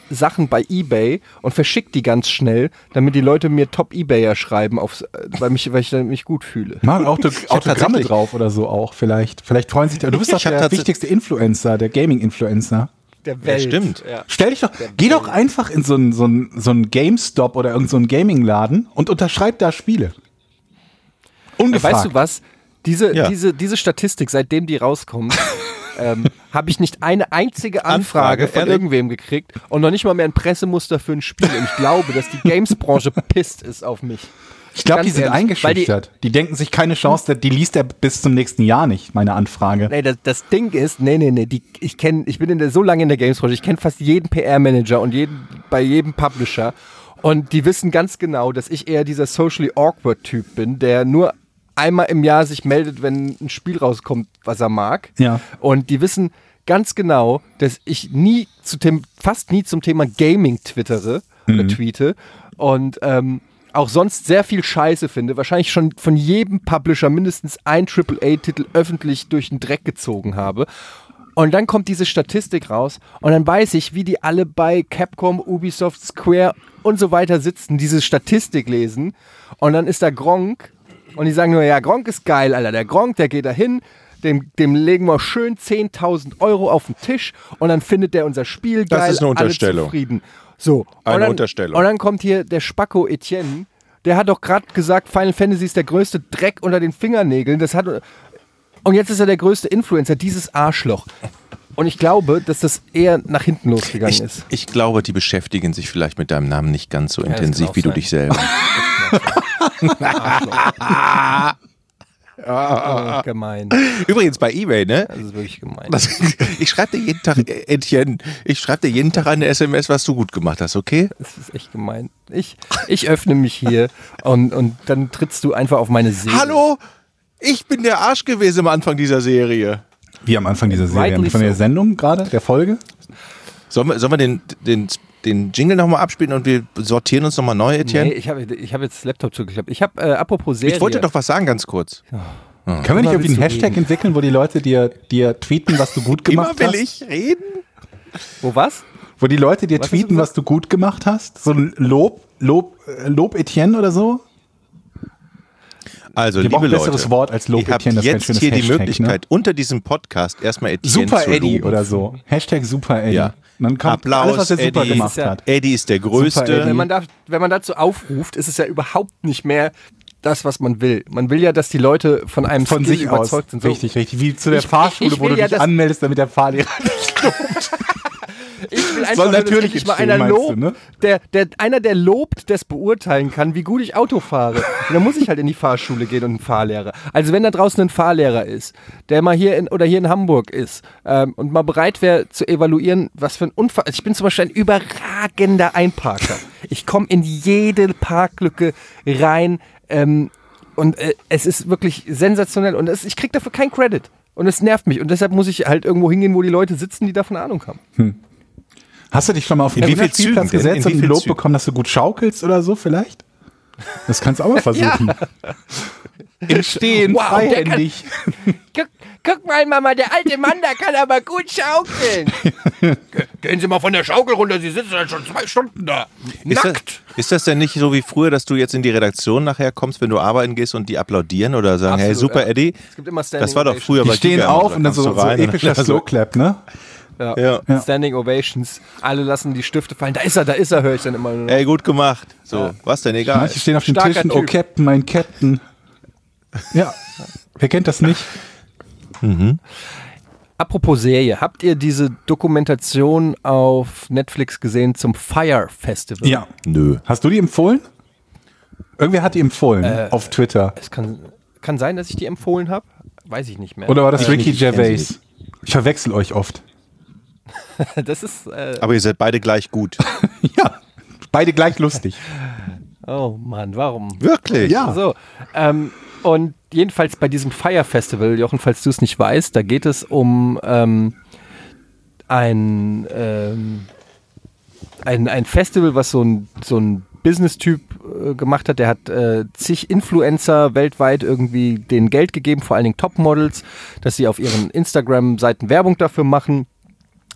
Sachen bei eBay und verschicke die ganz schnell, damit die Leute mir Top-Ebayer schreiben, aufs, weil, mich, weil ich dann mich gut fühle. Machen Auto, Autogramme drauf oder so auch vielleicht. Vielleicht freuen sich da. Du bist doch der wichtigste Influencer, der Gaming-Influencer. Der Welt. Ja, stimmt. Ja. Stell dich doch, geh doch einfach in so einen so ein, so ein GameStop oder irgend so einen Gaming-Laden und unterschreib da Spiele. Ungefragt. Weißt du was? Diese, Ja. diese, diese Statistik, seitdem die rauskommt, ähm, habe ich nicht eine einzige Anfrage, Anfrage, von ehrlich? irgendwem gekriegt und noch nicht mal mehr ein Pressemuster für ein Spiel. Und ich glaube, dass die Games-Branche pisst ist auf mich. Ich glaube, die Ganz sind ehrlich, eingeschüchtert. Die, die denken sich keine Chance, die liest er bis zum nächsten Jahr nicht, meine Anfrage. Nee, das, das Ding ist, nee, nee, nee, die, ich kenn, ich bin in der, so lange in der Games-Branche, ich kenne fast jeden P R-Manager und jeden, bei jedem Publisher und die wissen ganz genau, dass ich eher dieser socially awkward Typ bin, der nur einmal im Jahr sich meldet, wenn ein Spiel rauskommt, was er mag. Ja. Und die wissen ganz genau, dass ich nie zu dem, fast nie zum Thema Gaming twittere oder tweete und ähm, auch sonst sehr viel Scheiße finde, wahrscheinlich schon von jedem Publisher mindestens ein Triple A-Titel öffentlich durch den Dreck gezogen habe. Und dann kommt diese Statistik raus und dann weiß ich, wie die alle bei Capcom, Ubisoft, Square und so weiter sitzen, diese Statistik lesen und dann ist da Gronkh und die sagen nur, ja, Gronkh ist geil, Alter, der Gronkh, der geht da hin, dem, dem legen wir schön zehntausend Euro auf den Tisch und dann findet der unser Spiel geil, Das ist eine Unterstellung. alle zufrieden. So, Eine und dann, Unterstellung. Und dann kommt hier der Spacko Etienne, der hat doch gerade gesagt, Final Fantasy ist der größte Dreck unter den Fingernägeln. Das hat, und jetzt ist er der größte Influencer, dieses Arschloch. Und ich glaube, dass das eher nach hinten losgegangen Ich, ist. ich glaube, die beschäftigen sich vielleicht mit deinem Namen nicht ganz so das intensiv kann auch wie du sein. dich selber. Oh, gemein. Übrigens bei eBay, ne? Das ist wirklich gemein. Das, ich schreibe dir jeden Tag, äh, Etienne, ich schreibe dir jeden Tag eine S M S, was du gut gemacht hast, okay? Das ist echt gemein. Ich, ich öffne mich hier und, und dann trittst du einfach auf meine Seele. Hallo? Ich bin der Arsch gewesen am Anfang dieser Serie. Wie am Anfang dieser Serie, Rightly von der so. Sendung gerade, der Folge. Sollen wir, sollen wir den, den, den Jingle nochmal abspielen und wir sortieren uns nochmal neu, Etienne? Nee, ich habe ich hab jetzt das Laptop zugeklappt. Ich habe, äh, apropos Serie. Ich wollte doch was sagen, ganz kurz. Können wir nicht Immer irgendwie einen willst du Hashtag reden. entwickeln, wo die Leute dir, dir tweeten, was du gut gemacht Immer will hast? ich reden. Wo was? Wo die Leute dir Was hast tweeten, du was du gut gemacht hast? So ein Lob, Lob, äh, Lob Etienne oder so? Also, Wir liebe brauchen ein besseres Leute, Wort als Lob ihr habt Etienne, das wäre ein jetzt schönes hier die Hashtag, Möglichkeit, unter diesem Podcast erstmal Etienne Super zu Eddie loben. oder so. Hashtag Super Eddie. Ja. Und dann kommt Applaus, alles, was er super Eddie. gemacht Das ist ja- hat. Eddie ist der Super Größte. Eddie. Wenn man, da, wenn man dazu aufruft, ist es ja überhaupt nicht mehr das, was man will. Man will ja, dass die Leute von einem Von Skill sich aus. überzeugt sind. So, Richtig, richtig. Wie zu der Ich- Fahrschule, ich wo will du ja, dich dass- anmeldest, damit der Fahrlehrer dich lobt. Ich will einfach Soll nur, dass natürlich endlich mal entstehen, einer meinst du, lobt, ne? der, der, einer, der lobt, das beurteilen kann, wie gut ich Auto fahre. Und dann muss ich halt in die Fahrschule gehen und einen Fahrlehrer. Also wenn da draußen ein Fahrlehrer ist, der mal hier in, oder hier in Hamburg ist ähm, und mal bereit wäre zu evaluieren, was für ein Unfall. Also ich bin zum Beispiel ein überragender Einparker. Ich komme in jede Parklücke rein ähm, und äh, es ist wirklich sensationell und es, ich kriege dafür keinen Credit. Und es nervt mich. Und deshalb muss ich halt irgendwo hingehen, wo die Leute sitzen, die davon Ahnung haben. Hast du dich schon mal auf In den wie viel Spielplatz Zügen denn? gesetzt In und wie ein viel Lob Zügen? bekommen, dass du gut schaukelst oder so vielleicht? Das kannst du auch mal versuchen. Im Stehen, Wow, der kann- freihändig. Guck, guck mal, Mama, der alte Mann, der kann aber gut schaukeln. Ge- Gehen Sie mal von der Schaukel runter, Sie sitzen ja schon zwei Stunden da. Ist das, Nackt. ist das denn nicht so wie früher, dass du jetzt in die Redaktion nachher kommst, wenn du arbeiten gehst und die applaudieren oder sagen, hey, Absolut, super ja. Eddie? Es gibt immer Standing Das war doch Ovations. früher Die bei stehen Giga auf immer und dann so, kommst du so rein und epischer dann so- Slow-Clap, ne? Ja. Ja. Ja. Standing Ovations. Alle lassen die Stifte fallen. Da ist er, da ist er, höre ich dann immer nur. Ey, gut gemacht. So, was denn, egal. Manche stehen auf den Starker Tischen, oh Typ. Captain, mein Captain. Ja, wer kennt das nicht? Apropos Serie, habt ihr diese Dokumentation auf Netflix gesehen zum Fire Festival? Ja. Nö. Hast du die empfohlen? Irgendwer hat die empfohlen auf Twitter. Es kann, kann sein, dass ich die empfohlen habe. Weiß ich nicht mehr. Oder war das Äh, Ricky ich kenn sie Gervais? Ich verwechsel euch oft. Das ist. Äh, Aber ihr seid beide gleich gut. Ja, beide gleich lustig. oh Mann, warum? Wirklich? Ja. So, ähm, und jedenfalls bei diesem Fire Festival, Jochen, falls du es nicht weißt, da geht es um ähm, ein, ähm, ein, ein Festival, was so ein, so ein Business-Typ äh, gemacht hat. Der hat äh, zig Influencer weltweit irgendwie denen Geld gegeben, vor allen Dingen Topmodels, dass sie auf ihren Instagram-Seiten Werbung dafür machen.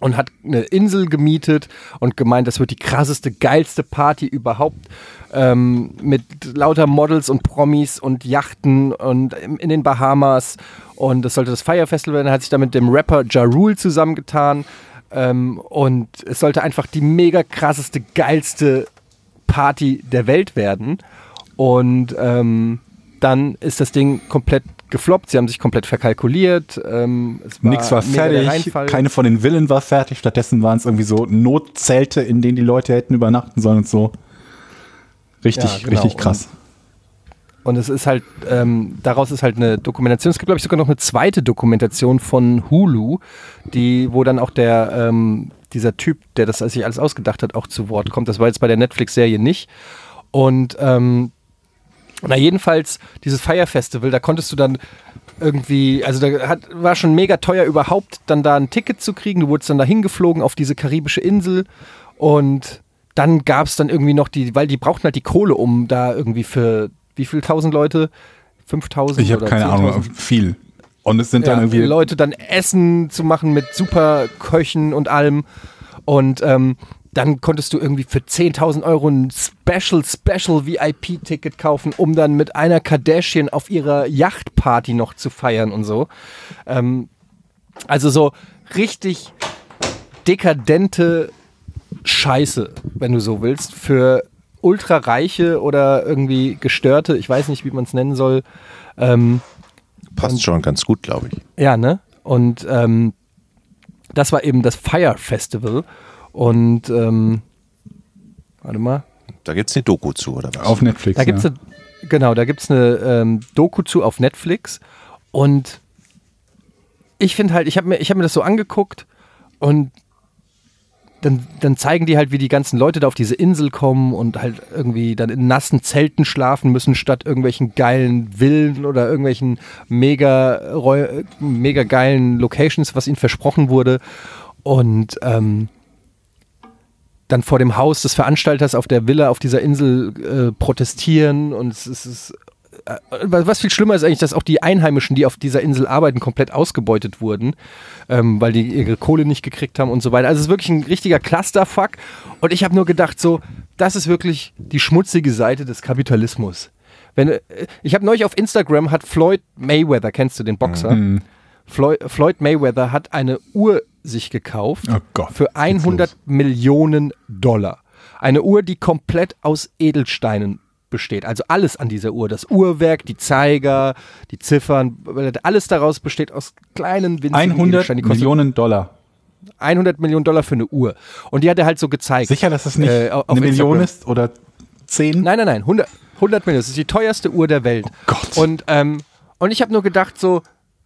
und hat eine Insel gemietet und gemeint, das wird die krasseste, geilste Party überhaupt, ähm, mit lauter Models und Promis und Yachten und in den Bahamas, und das sollte das Fire Festival werden. Er hat sich da mit dem Rapper Ja Rule zusammengetan, ähm, und es sollte einfach die mega krasseste, geilste Party der Welt werden, und ähm, dann ist das Ding komplett gefloppt, sie haben sich komplett verkalkuliert. Ähm, es war Nichts war fertig, keine von den Villen war fertig, stattdessen waren es irgendwie so Notzelte, in denen die Leute hätten übernachten sollen und so. Richtig, ja, genau. richtig krass. Und, und es ist halt, ähm, daraus ist halt eine Dokumentation, es gibt glaube ich sogar noch eine zweite Dokumentation von Hulu, die, wo dann auch der, ähm, dieser Typ, der das sich alles ausgedacht hat, auch zu Wort kommt. Das war jetzt bei der Netflix-Serie nicht. Und ähm, na jedenfalls, dieses Fire Festival, da konntest du dann irgendwie, also da hat, war schon mega teuer überhaupt, dann da ein Ticket zu kriegen. Du wurdest dann da hingeflogen auf diese karibische Insel, und dann gab es dann irgendwie noch die, weil die brauchten halt die Kohle, um da irgendwie für, wie viel tausend Leute? fünftausend? Ich habe keine Ahnung, viel. Und es sind ja, dann irgendwie Leute dann Essen zu machen mit super Köchen und allem, und ähm, dann konntest du irgendwie für zehntausend Euro ein Special, Special V I P-Ticket kaufen, um dann mit einer Kardashian auf ihrer Yachtparty noch zu feiern und so. Ähm, also so richtig dekadente Scheiße, wenn du so willst, für ultrareiche oder irgendwie Gestörte, ich weiß nicht, wie man es nennen soll. Ähm, Passt und, schon ganz gut, glaube ich. Ja, ne? Und ähm, das war eben das Fire Festival. Und, ähm, warte mal. Da gibt es eine Doku zu, oder was? Auf Netflix, da gibt's ja. eine, Genau, da gibt es eine ähm, Doku zu auf Netflix. Und ich finde halt, ich habe mir, ich hab mir das so angeguckt, und dann, dann zeigen die halt, wie die ganzen Leute da auf diese Insel kommen und halt irgendwie dann in nassen Zelten schlafen müssen, statt irgendwelchen geilen Villen oder irgendwelchen mega, mega geilen Locations, was ihnen versprochen wurde. Und, ähm, dann vor dem Haus des Veranstalters auf der Villa auf dieser Insel äh, protestieren, und es ist, äh, was viel schlimmer ist eigentlich, dass auch die Einheimischen, die auf dieser Insel arbeiten, komplett ausgebeutet wurden, ähm, weil die ihre Kohle nicht gekriegt haben und so weiter. Also es ist wirklich ein richtiger Clusterfuck, und ich habe nur gedacht so, das ist wirklich die schmutzige Seite des Kapitalismus. Wenn, äh, ich habe neulich auf Instagram, hat Floyd Mayweather, kennst du den Boxer? Mhm. Floyd, Floyd Mayweather hat eine Uhr sich gekauft, oh Gott, für hundert Millionen Dollar. Eine Uhr, die komplett aus Edelsteinen besteht. Also alles an dieser Uhr. Das Uhrwerk, die Zeiger, die Ziffern, alles daraus besteht aus kleinen, winzigen hundert Millionen Dollar. hundert Millionen Dollar für eine Uhr. Und die hat er halt so gezeigt. Sicher, dass das nicht äh, auf eine Million Instagram ist oder zehn? Nein, nein, nein. hundert, hundert Millionen. Das ist die teuerste Uhr der Welt. Oh Gott. Und, ähm, und ich habe nur gedacht so,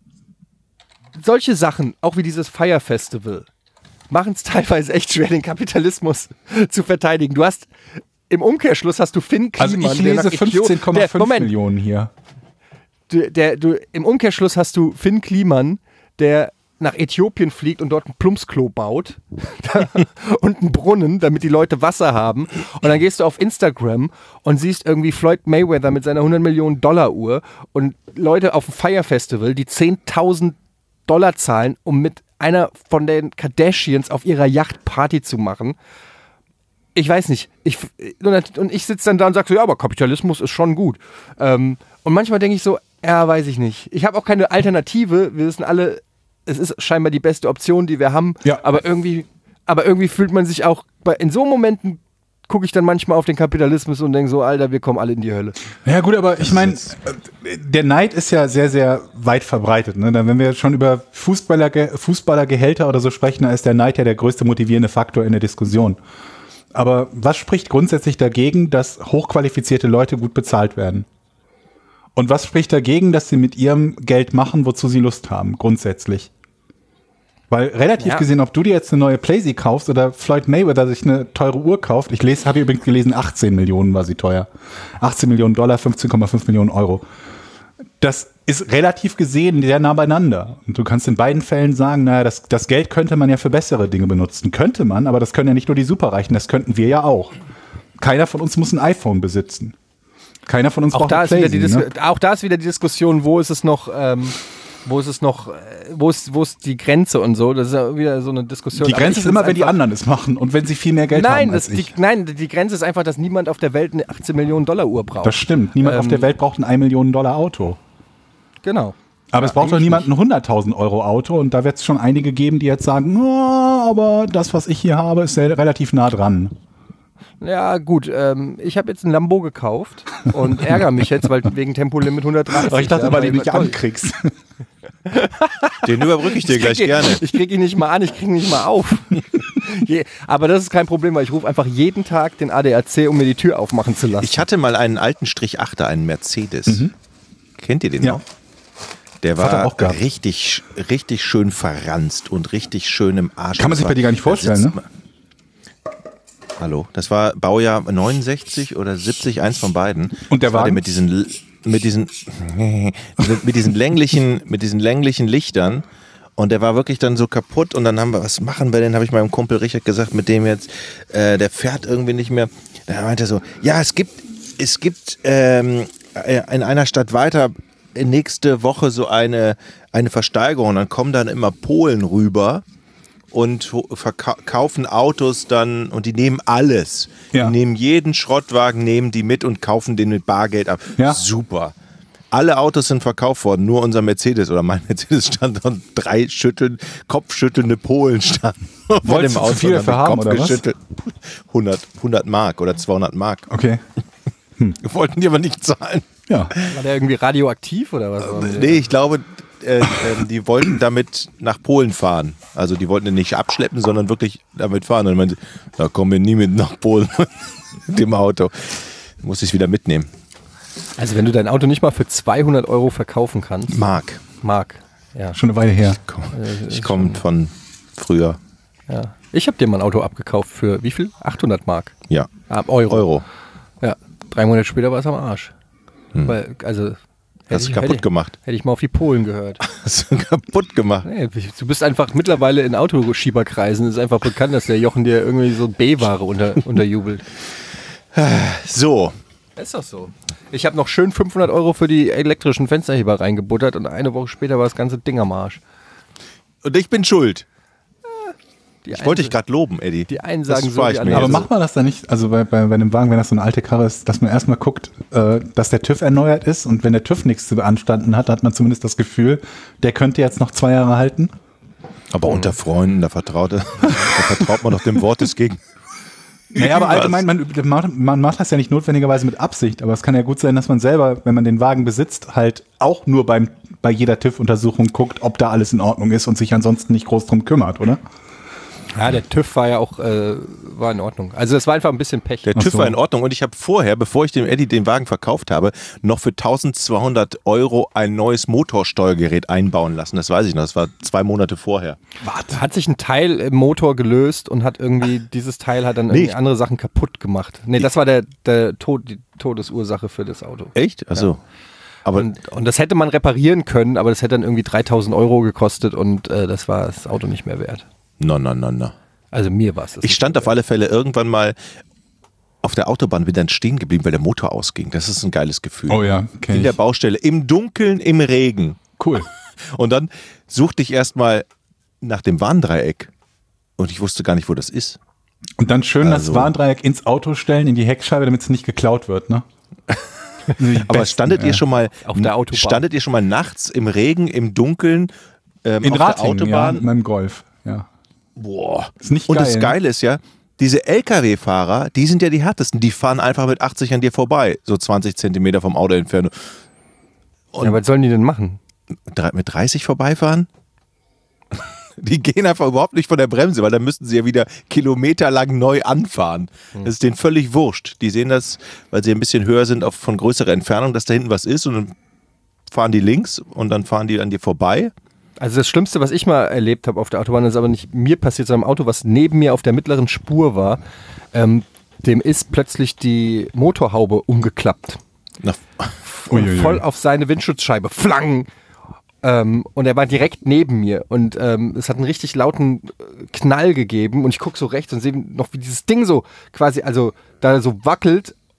solche Sachen, auch wie dieses Fire Festival, machen es teilweise echt schwer, den Kapitalismus zu verteidigen. Du hast, im Umkehrschluss hast du Finn Kliman. Also ich lese fünfzehn Komma fünf Millionen hier. Du, der, du, im Umkehrschluss hast du Finn Kliman, der nach Äthiopien fliegt und dort ein Plumpsklo baut und einen Brunnen, damit die Leute Wasser haben. Und dann gehst du auf Instagram und siehst irgendwie Floyd Mayweather mit seiner hundert Millionen Dollar Uhr und Leute auf dem Fire Festival, die zehntausend Dollar zahlen, um mit einer von den Kardashians auf ihrer Yacht Party zu machen. Ich weiß nicht. Ich, und ich sitze dann da und sage so, ja, aber Kapitalismus ist schon gut. Ähm, und manchmal denke ich so, ja, weiß ich nicht. Ich habe auch keine Alternative. Wir wissen alle, es ist scheinbar die beste Option, die wir haben. Ja. Aber irgendwie, aber irgendwie fühlt man sich auch, bei, in so Momenten gucke ich dann manchmal auf den Kapitalismus und denke so, Alter, wir kommen alle in die Hölle. Ja gut, aber ich meine, der Neid ist ja sehr, sehr weit verbreitet. Ne? Wenn wir schon über Fußballer, Fußballergehälter oder so sprechen, dann ist der Neid ja der größte motivierende Faktor in der Diskussion. Aber was spricht grundsätzlich dagegen, dass hochqualifizierte Leute gut bezahlt werden? Und was spricht dagegen, dass sie mit ihrem Geld machen, wozu sie Lust haben, grundsätzlich? Weil relativ ja. gesehen, ob du dir jetzt eine neue Playsee kaufst oder Floyd Mayweather sich eine teure Uhr kauft, ich lese, habe übrigens gelesen, achtzehn Millionen war sie teuer. achtzehn Millionen Dollar, fünfzehn Komma fünf Millionen Euro. Das ist relativ gesehen sehr nah beieinander. Und du kannst in beiden Fällen sagen, naja, das, das Geld könnte man ja für bessere Dinge benutzen. Könnte man, aber das können ja nicht nur die Superreichen, das könnten wir ja auch. Keiner von uns muss ein iPhone besitzen. Keiner von uns auch braucht da eine ist wieder die Playsee, Dis- ne? Auch da ist wieder die Diskussion, wo ist es noch, ähm, wo ist es noch, wo ist, wo ist die Grenze und so? Das ist ja wieder so eine Diskussion. Die Grenze ist immer, wenn die anderen es machen und wenn sie viel mehr Geld nein, haben als das, ich. die, nein, die Grenze ist einfach, dass niemand auf der Welt eine achtzehn Millionen Dollar Uhr braucht. Das stimmt. Niemand Ähm, auf der Welt braucht ein ein Million Dollar Auto. Genau. Aber Ja, es braucht doch eigentlich niemand ein hunderttausend Euro Auto und da wird es schon einige geben, die jetzt sagen, oh, aber das, was ich hier habe, ist ja relativ nah dran. Ja, gut. Ähm, ich habe jetzt ein Lambo gekauft und ärgere mich jetzt, weil wegen Tempolimit hundertdreißig. Aber ich dachte, ja, weil du ihn nicht toll. ankriegst. Den überbrücke ich dir gleich krieg, gerne. Ich kriege ihn nicht mal an, ich kriege ihn nicht mal auf. Je, aber das ist kein Problem, weil ich rufe einfach jeden Tag den A D A C, um mir die Tür aufmachen zu lassen. Ich hatte mal einen alten Strich achter, einen Mercedes. Mhm. Kennt ihr den Ja. noch? Der Vater war auch gehabt. richtig, richtig schön verranzt und richtig schön im Arsch. Kann man Das sich war- bei dir gar nicht vorstellen, da ne? sitzt- Hallo, das war Baujahr neunundsechzig oder siebzig, eins von beiden. Und der Das war Wagen? mit diesen, mit diesen, mit, mit diesen länglichen, mit diesen länglichen Lichtern. Und der war wirklich dann so kaputt und dann haben wir, was machen wir denn, habe ich meinem Kumpel Richard gesagt, mit dem jetzt, äh, der fährt irgendwie nicht mehr. Da meinte er so, ja, es gibt, es gibt ähm, in einer Stadt weiter nächste Woche so eine, eine Versteigerung. Und dann kommen dann immer Polen rüber und verkaufen Autos dann und die nehmen alles. Ja. Die nehmen jeden Schrottwagen, nehmen die mit und kaufen den mit Bargeld ab. Ja. Super. Alle Autos sind verkauft worden, nur unser Mercedes oder mein Mercedes stand und drei schütteln, kopfschüttelnde Polen standen. vor Wolltest dem du zu Auto viel und haben dafür den haben, Kopf oder was? geschüttelt. hundert, hundert Mark oder zweihundert Mark. Okay. Wollten die aber nicht zahlen. Ja. War der irgendwie radioaktiv oder was? Nee, ich glaube, äh, äh, die wollten damit nach Polen fahren. Also die wollten den nicht abschleppen, sondern wirklich damit fahren. Und dann meinte, da kommen wir nie mit nach Polen mit dem Auto. Muss ich es wieder mitnehmen. Also wenn du dein Auto nicht mal für zweihundert Euro verkaufen kannst. Mark. Mark. Ja. Schon eine Weile her. Komm, ich komme von früher. ja. Ich habe dir mal ein Auto abgekauft für wie viel? achthundert Mark. Ja. Ah, Euro. Euro. Ja. Drei Monate später war es am Arsch. Weil, also. hätte Hast du ich- kaputt hätte, gemacht? Hätte ich mal auf die Polen gehört. Hast du kaputt gemacht? Nee, du bist einfach mittlerweile in Autoschieberkreisen. Ist einfach bekannt, dass der Jochen dir irgendwie so B-Ware unter, unterjubelt. So. Ist doch so. Ich habe noch schön fünfhundert Euro für die elektrischen Fensterheber reingebuttert und eine Woche später war das ganze Ding am Arsch. Und ich bin schuld. Die Ich wollte einen- dich gerade loben, Eddie. Die einen Das sagen so, spare die ich anderen mir Aber jetzt. macht man das dann nicht, also bei, bei, bei einem Wagen, wenn das so eine alte Karre ist, dass man erstmal guckt, äh, dass der TÜV erneuert ist und wenn der TÜV nichts zu beanstanden hat, hat man zumindest das Gefühl, der könnte jetzt noch zwei Jahre halten. Aber unter Freunden, da vertraut, da vertraut man doch dem Wort des Gegen. Naja, aber Was? allgemein, man, man, man macht das ja nicht notwendigerweise mit Absicht, aber es kann ja gut sein, dass man selber, wenn man den Wagen besitzt, halt auch nur beim, bei jeder TÜV-Untersuchung guckt, ob da alles in Ordnung ist und sich ansonsten nicht groß drum kümmert, oder? Ja, der TÜV war ja auch äh, war in Ordnung. Also das war einfach ein bisschen Pech. Der Ach TÜV so. war in Ordnung und ich habe vorher, bevor ich dem Eddie den Wagen verkauft habe, noch für eintausendzweihundert Euro ein neues Motorsteuergerät einbauen lassen. Das weiß ich noch, das war zwei Monate vorher. Da hat sich ein Teil im Motor gelöst und hat irgendwie, dieses Teil hat dann irgendwie Nee. andere Sachen kaputt gemacht. Nee, das war der, der Tod, die Todesursache für das Auto. Echt? Achso. Aber Und, und das hätte man reparieren können, aber das hätte dann irgendwie dreitausend Euro gekostet und äh, das war das Auto nicht mehr wert. na, na, na, na. Also mir war es das. Ich stand auf alle Fälle irgendwann mal auf der Autobahn, bin dann stehen geblieben, weil der Motor ausging. Das ist ein geiles Gefühl. Oh ja, kenn In der ich. Baustelle, im Dunkeln, im Regen. Cool. Und dann suchte ich erstmal nach dem Warndreieck und ich wusste gar nicht, wo das ist. Und dann schön Also- das Warndreieck ins Auto stellen, in die Heckscheibe, damit es nicht geklaut wird, ne? Die Aber besten, standet ihr ja. schon mal Auf der Autobahn. Standet ihr schon mal nachts im Regen, im Dunkeln ähm, In auf Ratingen, der ja, Autobahn? mit meinem Golf, ja. Boah. Ist nicht Und geil. das Geile ist ja, diese L K W-Fahrer, die sind ja die härtesten. Die fahren einfach mit achtzig an dir vorbei, so zwanzig Zentimeter vom Auto entfernt. ja, was sollen die denn machen? Drei- Mit dreißig vorbeifahren? Die gehen einfach überhaupt nicht von der Bremse, weil dann müssten sie ja wieder kilometerlang neu anfahren. Das ist denen völlig wurscht. Die sehen das, weil sie ein bisschen höher sind auf, von größerer Entfernung, dass da hinten was ist und dann fahren die links und dann fahren die an dir vorbei. Also das Schlimmste, was ich mal erlebt habe auf der Autobahn, ist aber nicht mir passiert, sondern im Auto, was neben mir auf der mittleren Spur war. Ähm, dem ist plötzlich die Motorhaube umgeklappt. Na, Und Uiuiui. voll auf seine Windschutzscheibe. Flang! Ähm, und er war direkt neben mir. Und ähm, es hat einen richtig lauten äh, Knall gegeben. Und ich gucke so rechts und sehe noch, wie dieses Ding so quasi, also da so wackelt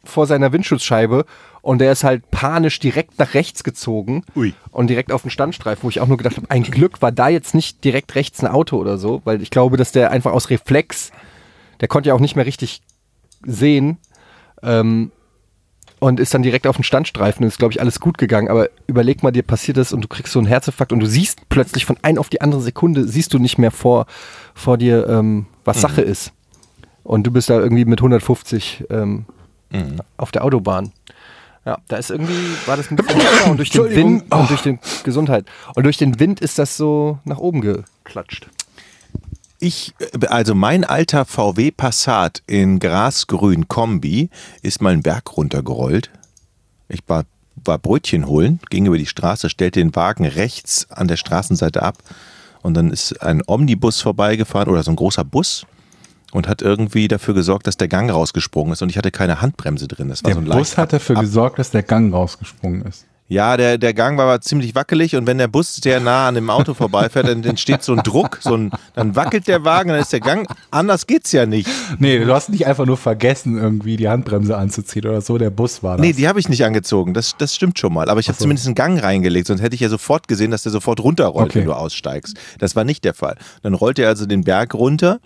vor seiner Windschutzscheibe und der ist halt panisch direkt nach rechts gezogen Ui. und direkt auf den Standstreifen, wo ich auch nur gedacht habe, ein Glück war da jetzt nicht direkt rechts ein Auto oder so, weil ich glaube, dass der einfach aus Reflex, der konnte ja auch nicht mehr richtig sehen, ähm, und ist dann direkt auf den Standstreifen und ist, glaube ich, alles gut gegangen. Aber überleg mal, dir passiert das und du kriegst so einen Herzinfarkt und du siehst plötzlich von ein auf die andere Sekunde, siehst du nicht mehr vor, vor dir, ähm, was mhm. Sache ist. Und du bist da irgendwie mit hundertfünfzig ähm, mhm. auf der Autobahn. Ja, da ist irgendwie, war das ein bisschen besser und durch den Wind oh. und durch die Gesundheit. Und durch den Wind ist das so nach oben geklatscht. Ich, also mein alter V W Passat in grasgrün Kombi ist mal einen Berg runtergerollt. Ich war, war Brötchen holen, ging über die Straße, stellte den Wagen rechts an der Straßenseite ab und dann ist ein Omnibus vorbeigefahren oder so ein großer Bus und hat irgendwie dafür gesorgt, dass der Gang rausgesprungen ist und ich hatte keine Handbremse drin. Das war der so ein Bus hat dafür ab- gesorgt, dass der Gang rausgesprungen ist. Ja, der, der Gang war aber ziemlich wackelig und wenn der Bus sehr nah an dem Auto vorbeifährt, dann entsteht so ein Druck, so ein, dann wackelt der Wagen, dann ist der Gang, anders geht's ja nicht. Nee, du hast nicht einfach nur vergessen, irgendwie die Handbremse anzuziehen oder so, der Bus war das. Nee, die habe ich nicht angezogen, das, das stimmt schon mal, aber ich habe so. zumindest einen Gang reingelegt, sonst hätte ich ja sofort gesehen, dass der sofort runterrollt, Okay. wenn du aussteigst. Das war nicht der Fall. Dann rollte er also den Berg runter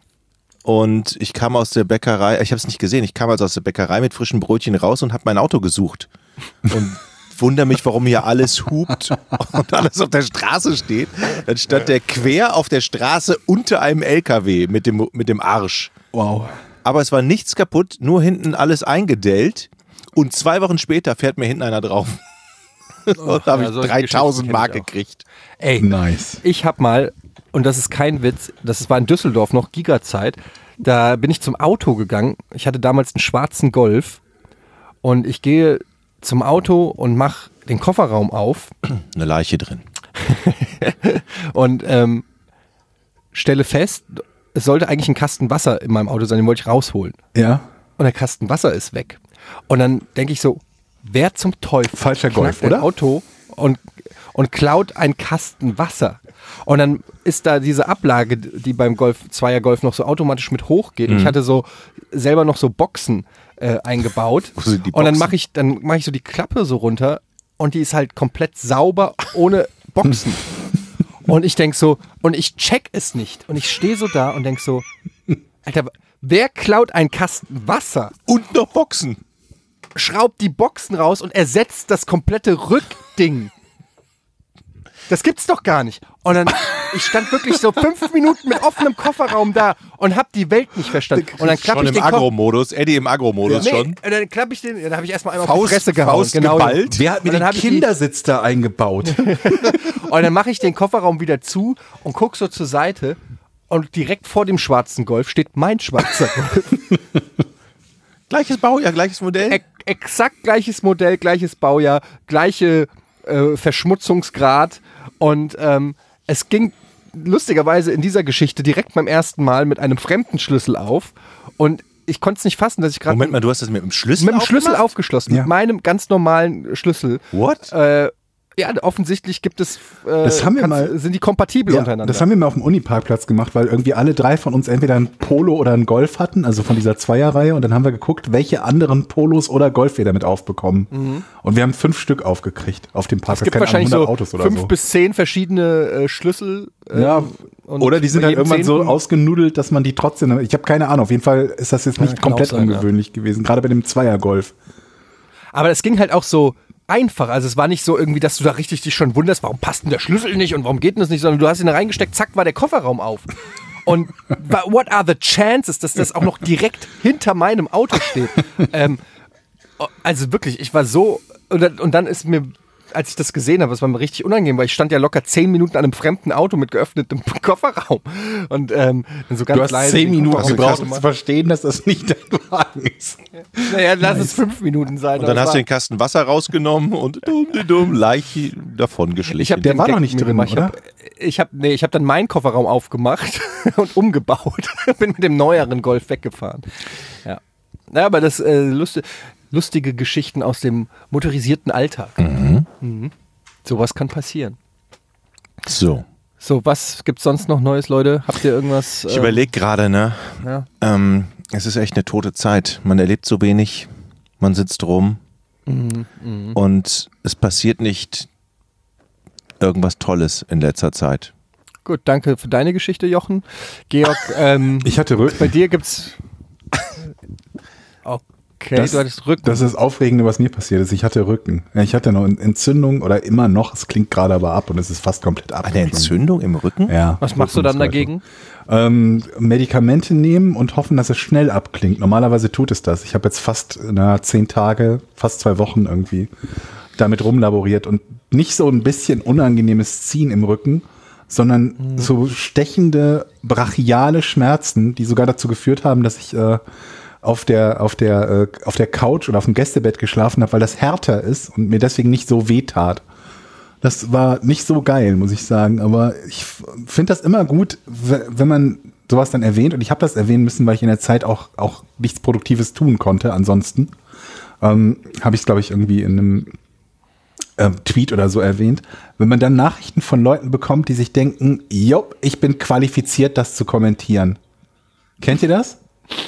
und ich kam aus der Bäckerei, ich habe es nicht gesehen, ich kam also aus der Bäckerei mit frischen Brötchen raus und habe mein Auto gesucht und wundere mich, warum hier alles hupt und alles auf der Straße steht. Dann stand der quer auf der Straße unter einem L K W mit dem, mit dem Arsch. Wow. Aber es war nichts kaputt, nur hinten alles eingedellt und zwei Wochen später fährt mir hinten einer drauf. Und da habe ja, ich solche dreitausend Geschichten Mark kenn ich auch. gekriegt. Ey, Nice. ich hab mal, und das ist kein Witz, das war in Düsseldorf noch Giga-Zeit, da bin ich zum Auto gegangen. Ich hatte damals einen schwarzen Golf und ich gehe zum Auto und mach den Kofferraum auf Eine Leiche drin. und ähm, stelle fest, es sollte eigentlich ein Kasten Wasser in meinem Auto sein, den wollte ich rausholen. Ja. Und der Kasten Wasser ist weg. Und dann denke ich so, wer zum Teufel Falscher Golf, knackt ein oder? Auto und, und klaut einen Kasten Wasser. Und dann ist da diese Ablage, die beim Golf, Zweier Golf noch so automatisch mit hochgeht. Mhm. Und ich hatte so selber noch so Boxen äh, eingebaut. Wo sind die Und dann Boxen? mache ich, dann mache ich so die Klappe so runter und die ist halt komplett sauber ohne Boxen. Und ich denk so, und ich check es nicht. Und ich stehe so da und denk so, Alter, wer klaut einen Kasten Wasser? Und noch Boxen. Schraubt die Boxen raus und ersetzt das komplette Rückding. Das gibt's doch gar nicht. Und dann, ich stand wirklich so fünf Minuten mit offenem Kofferraum da und hab die Welt nicht verstanden. Und dann klapp Schon ich im den Koffer- Agro-Modus, Eddie im Agro-Modus Nee, schon. und dann klapp ich den, dann habe ich erstmal einmal auf Faust- die Fresse gehauen. Faust genau. geballt. Wer hat mir Und dann den hab ich die- Kindersitz da eingebaut? Und dann mache ich den Kofferraum wieder zu und guck so zur Seite und direkt vor dem schwarzen Golf steht mein schwarzer Golf. Gleiches Baujahr, gleiches Modell. E- exakt gleiches Modell, gleiches Baujahr, gleiche äh, Verschmutzungsgrad und ähm, es ging lustigerweise in dieser Geschichte direkt beim ersten Mal mit einem fremden Schlüssel auf und ich konnte es nicht fassen, dass ich gerade Moment mal, du hast das mit dem Schlüssel mit dem Schlüssel aufgemacht? aufgeschlossen, Ja. mit meinem ganz normalen Schlüssel. What? Äh, ja, offensichtlich gibt es, äh, Das haben wir kannst- mal- sind die kompatibel Ja, untereinander. das haben wir mal auf dem Uniparkplatz gemacht, weil irgendwie alle drei von uns entweder ein Polo oder ein Golf hatten, also von dieser Zweierreihe. Und dann haben wir geguckt, welche anderen Polos oder Golf wir damit aufbekommen. Und wir haben fünf Stück aufgekriegt auf dem Parkplatz. es gibt Keine wahrscheinlich Ahnung, so hundert Autos oder fünf so. bis zehn verschiedene äh, Schlüssel. äh, Ja, und oder die sind bei halt jedem irgendwann so Zehnten- ausgenudelt, dass man die trotzdem. Ich habe keine Ahnung. Auf jeden Fall ist das jetzt nicht kann komplett auch sein, ja. ungewöhnlich gewesen, gerade bei dem Zweier-Golf. Aber es ging halt auch so einfach. Also es war nicht so irgendwie, dass du da richtig dich schon wunderst, warum passt denn der Schlüssel nicht und warum geht denn das nicht, sondern du hast ihn da reingesteckt, zack, war der Kofferraum auf. Und wa- what are the chances, dass das auch noch direkt hinter meinem Auto steht? ähm, also wirklich, ich war so, und dann, und dann ist mir, als ich das gesehen habe, es war mir richtig unangenehm, weil ich stand ja locker zehn Minuten an einem fremden Auto mit geöffnetem Kofferraum. Und ähm, dann so ganz Du hast leise zehn den Minuten Kofferraum gebraucht, um zugemacht. zu verstehen, dass das nicht dein Wagen ist. Naja, lass es fünf Minuten sein. Und dann aber hast es du war- den Kasten Wasser rausgenommen und dumm, dumm, Leiche davon geschlichen. Ich hab Der den war Gag noch nicht mir drin, gemacht. oder? Ich habe nee, ich hab dann meinen Kofferraum aufgemacht und umgebaut. Bin mit dem neueren Golf weggefahren. Ja, ja aber das äh, lustige, lustige Geschichten aus dem motorisierten Alltag. Mhm. Mhm. Sowas kann passieren. So, So, was gibt's sonst noch Neues, Leute? Habt ihr irgendwas? ich ähm, überlege gerade, ne? Ja. Ähm, es ist echt eine tote Zeit. Man erlebt so wenig. man sitzt rum Mhm, mh. und es passiert nicht irgendwas Tolles in letzter Zeit. Gut, danke für deine Geschichte, Jochen. Georg, ähm, Ich hatte Rücken. bei dir gibt's. Okay, Das, du hattest Rücken. das ist das Aufregende, was mir passiert ist. Ich hatte Rücken. Ja, ich hatte noch eine Entzündung oder immer noch. Es klingt gerade aber ab und es ist fast komplett ab. Eine Entzündung im Rücken? Ja. Was machst du dann dagegen? Ähm, Medikamente nehmen und hoffen, dass es schnell abklingt. Normalerweise tut es das. Ich habe jetzt fast na, zehn Tage, fast zwei Wochen irgendwie damit rumlaboriert und nicht so ein bisschen unangenehmes Ziehen im Rücken, sondern Mhm. so stechende, brachiale Schmerzen, die sogar dazu geführt haben, dass ich äh, auf der auf der äh, auf der Couch oder auf dem Gästebett geschlafen habe, weil das härter ist und mir deswegen nicht so weh tat. Das war nicht so geil, muss ich sagen, aber ich finde das immer gut, w- wenn man sowas dann erwähnt, und ich habe das erwähnen müssen, weil ich in der Zeit auch auch nichts Produktives tun konnte. Ansonsten ähm, habe ich es, glaube ich, irgendwie in einem äh, Tweet oder so erwähnt. Wenn man dann Nachrichten von Leuten bekommt, die sich denken, jo, ich bin qualifiziert, das zu kommentieren. Kennt ihr das?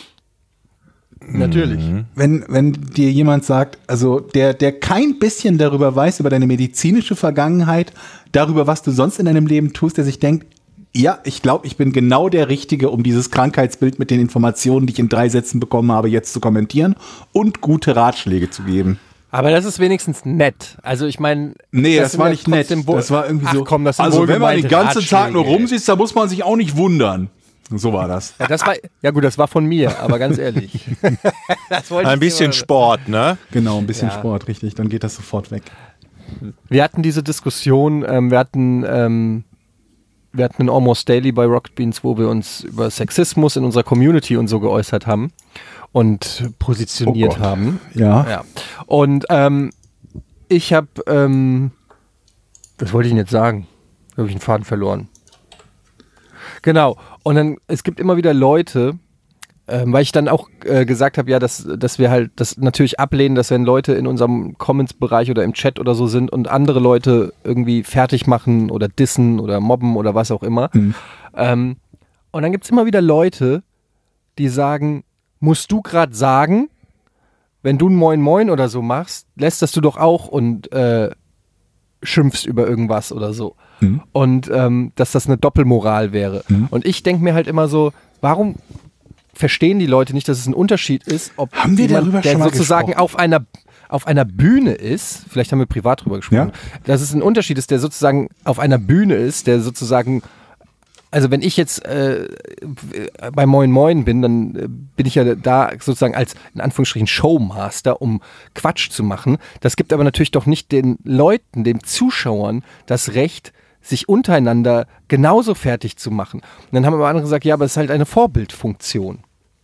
Natürlich. Wenn, wenn dir jemand sagt, also der, der kein bisschen darüber weiß, über deine medizinische Vergangenheit, darüber, was du sonst in deinem Leben tust, der sich denkt, ja, ich glaube, ich bin genau der Richtige, um dieses Krankheitsbild mit den Informationen, die ich in drei Sätzen bekommen habe, jetzt zu kommentieren und gute Ratschläge zu geben. Aber das ist wenigstens nett. Also ich meine, Nee, das, sind war ja nicht nett. trotzdem wohl- Das war irgendwie Ach so. komm, das sind also wenn man den wohlgemeinte ganzen Tag nur Ratschläge. rumsitzt, da muss man sich auch nicht wundern. So war das. Ja, das war, ja gut, das war von mir, aber ganz ehrlich. Das wollte Ein ich bisschen immer- Sport, ne? Genau, ein bisschen Ja. Sport, richtig. Dann geht das sofort weg. Wir hatten diese Diskussion, ähm, wir hatten ähm, wir hatten einen Almost Daily bei Rocket Beans, wo wir uns über Sexismus in unserer Community und so geäußert haben und positioniert Oh Gott. haben. Ja. Ja. Und ähm, ich habe, ähm, was wollte ich denn jetzt sagen? Da habe ich einen Faden verloren. Genau. Und dann, es gibt immer wieder Leute, ähm, weil ich dann auch äh, gesagt habe, ja, dass, dass wir halt das natürlich ablehnen, dass wenn Leute in unserem Comments-Bereich oder im Chat oder so sind und andere Leute irgendwie fertig machen oder dissen oder mobben oder was auch immer. Mhm. Ähm, und dann gibt es immer wieder Leute, die sagen, musst du gerade sagen, wenn du ein Moin Moin oder so machst, lässt das du doch auch und äh, schimpfst über irgendwas oder so. Mhm. Und ähm, dass das eine Doppelmoral wäre. Mhm. Und ich denke mir halt immer so, warum verstehen die Leute nicht, dass es ein Unterschied ist, ob Haben wir jemand, darüber der schon mal sozusagen gesprochen? auf einer auf einer Bühne ist, vielleicht haben wir privat drüber gesprochen, Ja. dass es ein Unterschied ist, der sozusagen auf einer Bühne ist, der sozusagen, also wenn ich jetzt äh, bei Moin Moin bin, dann äh, bin ich ja da sozusagen als, in Anführungsstrichen, Showmaster, um Quatsch zu machen. Das gibt aber natürlich doch nicht den Leuten, den Zuschauern, das Recht, sich untereinander genauso fertig zu machen. Und dann haben aber andere gesagt, ja, aber es ist halt eine Vorbildfunktion.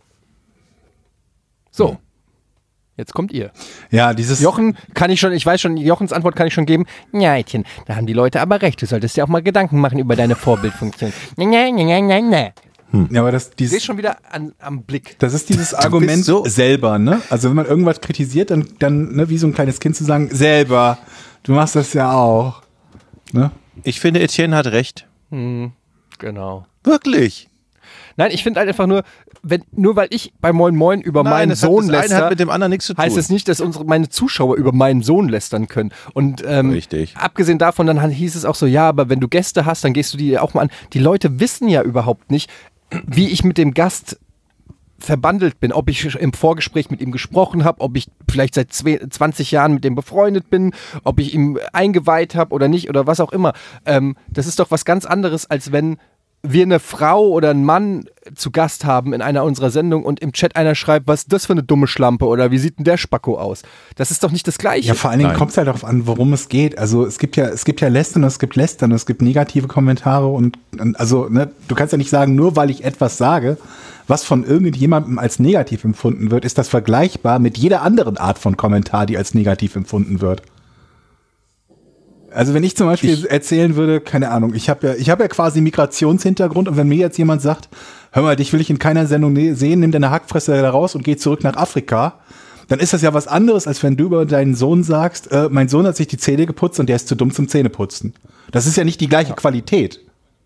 So. Jetzt kommt ihr. Ja, dieses. Jochen kann ich schon, ich weiß schon, Jochens Antwort kann ich schon geben. Ja, Etienne, da haben die Leute aber recht. Du solltest dir auch mal Gedanken machen über deine Vorbildfunktion. Ne, ne, ne, ne, ne. Ja, aber das, Ich dieses, sehe schon wieder an, am Blick. das ist dieses Argument so- selber, ne? Also wenn man irgendwas kritisiert, dann, dann ne, wie so ein kleines Kind zu sagen, selber, du machst das ja auch. Ne? Ich finde, Etienne hat recht. Genau. Wirklich. Nein, ich finde halt einfach nur, wenn, nur weil ich bei Moin Moin über meinen das hat, Sohn das eine läster, hat mit dem anderen nichts zu tun. heißt es nicht, dass unsere, meine Zuschauer über meinen Sohn lästern können. Und ähm, Richtig. abgesehen davon, dann hieß es auch so, ja, aber wenn du Gäste hast, dann gehst du die auch mal an. Die Leute wissen ja überhaupt nicht, wie ich mit dem Gast verbandelt bin, ob ich im Vorgespräch mit ihm gesprochen habe, ob ich vielleicht seit zwanzig Jahren mit dem befreundet bin, ob ich ihm eingeweiht habe oder nicht oder was auch immer. Ähm, das ist doch was ganz anderes, als wenn wir eine Frau oder einen Mann zu Gast haben in einer unserer Sendungen und im Chat einer schreibt, was ist das für eine dumme Schlampe oder wie sieht denn der Spacko aus? Das ist doch nicht das Gleiche. Ja, vor allen Dingen Nein. kommt es halt darauf an, worum es geht. Also es gibt ja, es gibt ja Lästern und es gibt Lästern und es gibt negative Kommentare und, und also, ne, du kannst ja nicht sagen, nur weil ich etwas sage, was von irgendjemandem als negativ empfunden wird, ist das vergleichbar mit jeder anderen Art von Kommentar, die als negativ empfunden wird. Also wenn ich zum Beispiel Ich- erzählen würde, keine Ahnung, ich habe ja, ich habe ja quasi Migrationshintergrund und wenn mir jetzt jemand sagt, hör mal, dich will ich in keiner Sendung ne- sehen, nimm deine Hackfresse da raus und geh zurück nach Afrika, dann ist das ja was anderes, als wenn du über deinen Sohn sagst, äh, mein Sohn hat sich die Zähne geputzt und der ist zu dumm zum Zähneputzen. Das ist ja nicht die gleiche Qualität.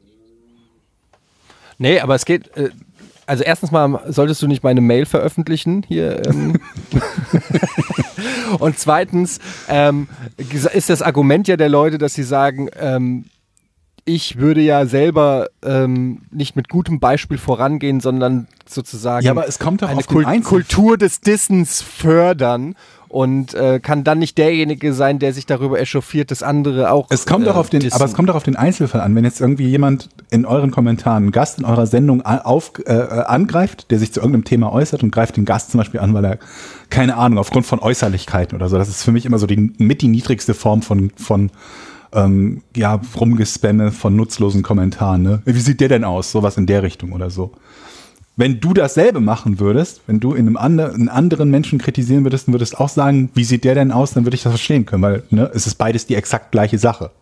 Nee, aber es geht, äh, also erstens mal solltest du nicht meine Mail veröffentlichen hier. Ähm. Und zweitens ähm, ist das Argument ja der Leute, dass sie sagen, ähm, ich würde ja selber ähm, nicht mit gutem Beispiel vorangehen, sondern sozusagen Ja, aber es kommt doch eine auf den Kult- Einzel- Kultur des Dissens fördern und äh, kann dann nicht derjenige sein, der sich darüber echauffiert, dass andere auch Es kommt äh, doch auf den, dissen. aber es kommt doch auf den Einzelfall an. Wenn jetzt irgendwie jemand in euren Kommentaren einen Gast in eurer Sendung a- auf, äh, angreift, der sich zu irgendeinem Thema äußert und greift den Gast zum Beispiel an, weil er, keine Ahnung, aufgrund von Äußerlichkeiten oder so, das ist für mich immer so die mit die niedrigste Form von, von ähm, ja, Rumgespamme von nutzlosen Kommentaren. Ne? Wie sieht der denn aus? Sowas in der Richtung oder so. Wenn du dasselbe machen würdest, wenn du in einem andre, einen anderen Menschen kritisieren würdest und würdest auch sagen, wie sieht der denn aus, dann würde ich das verstehen können, weil ne, es ist beides die exakt gleiche Sache.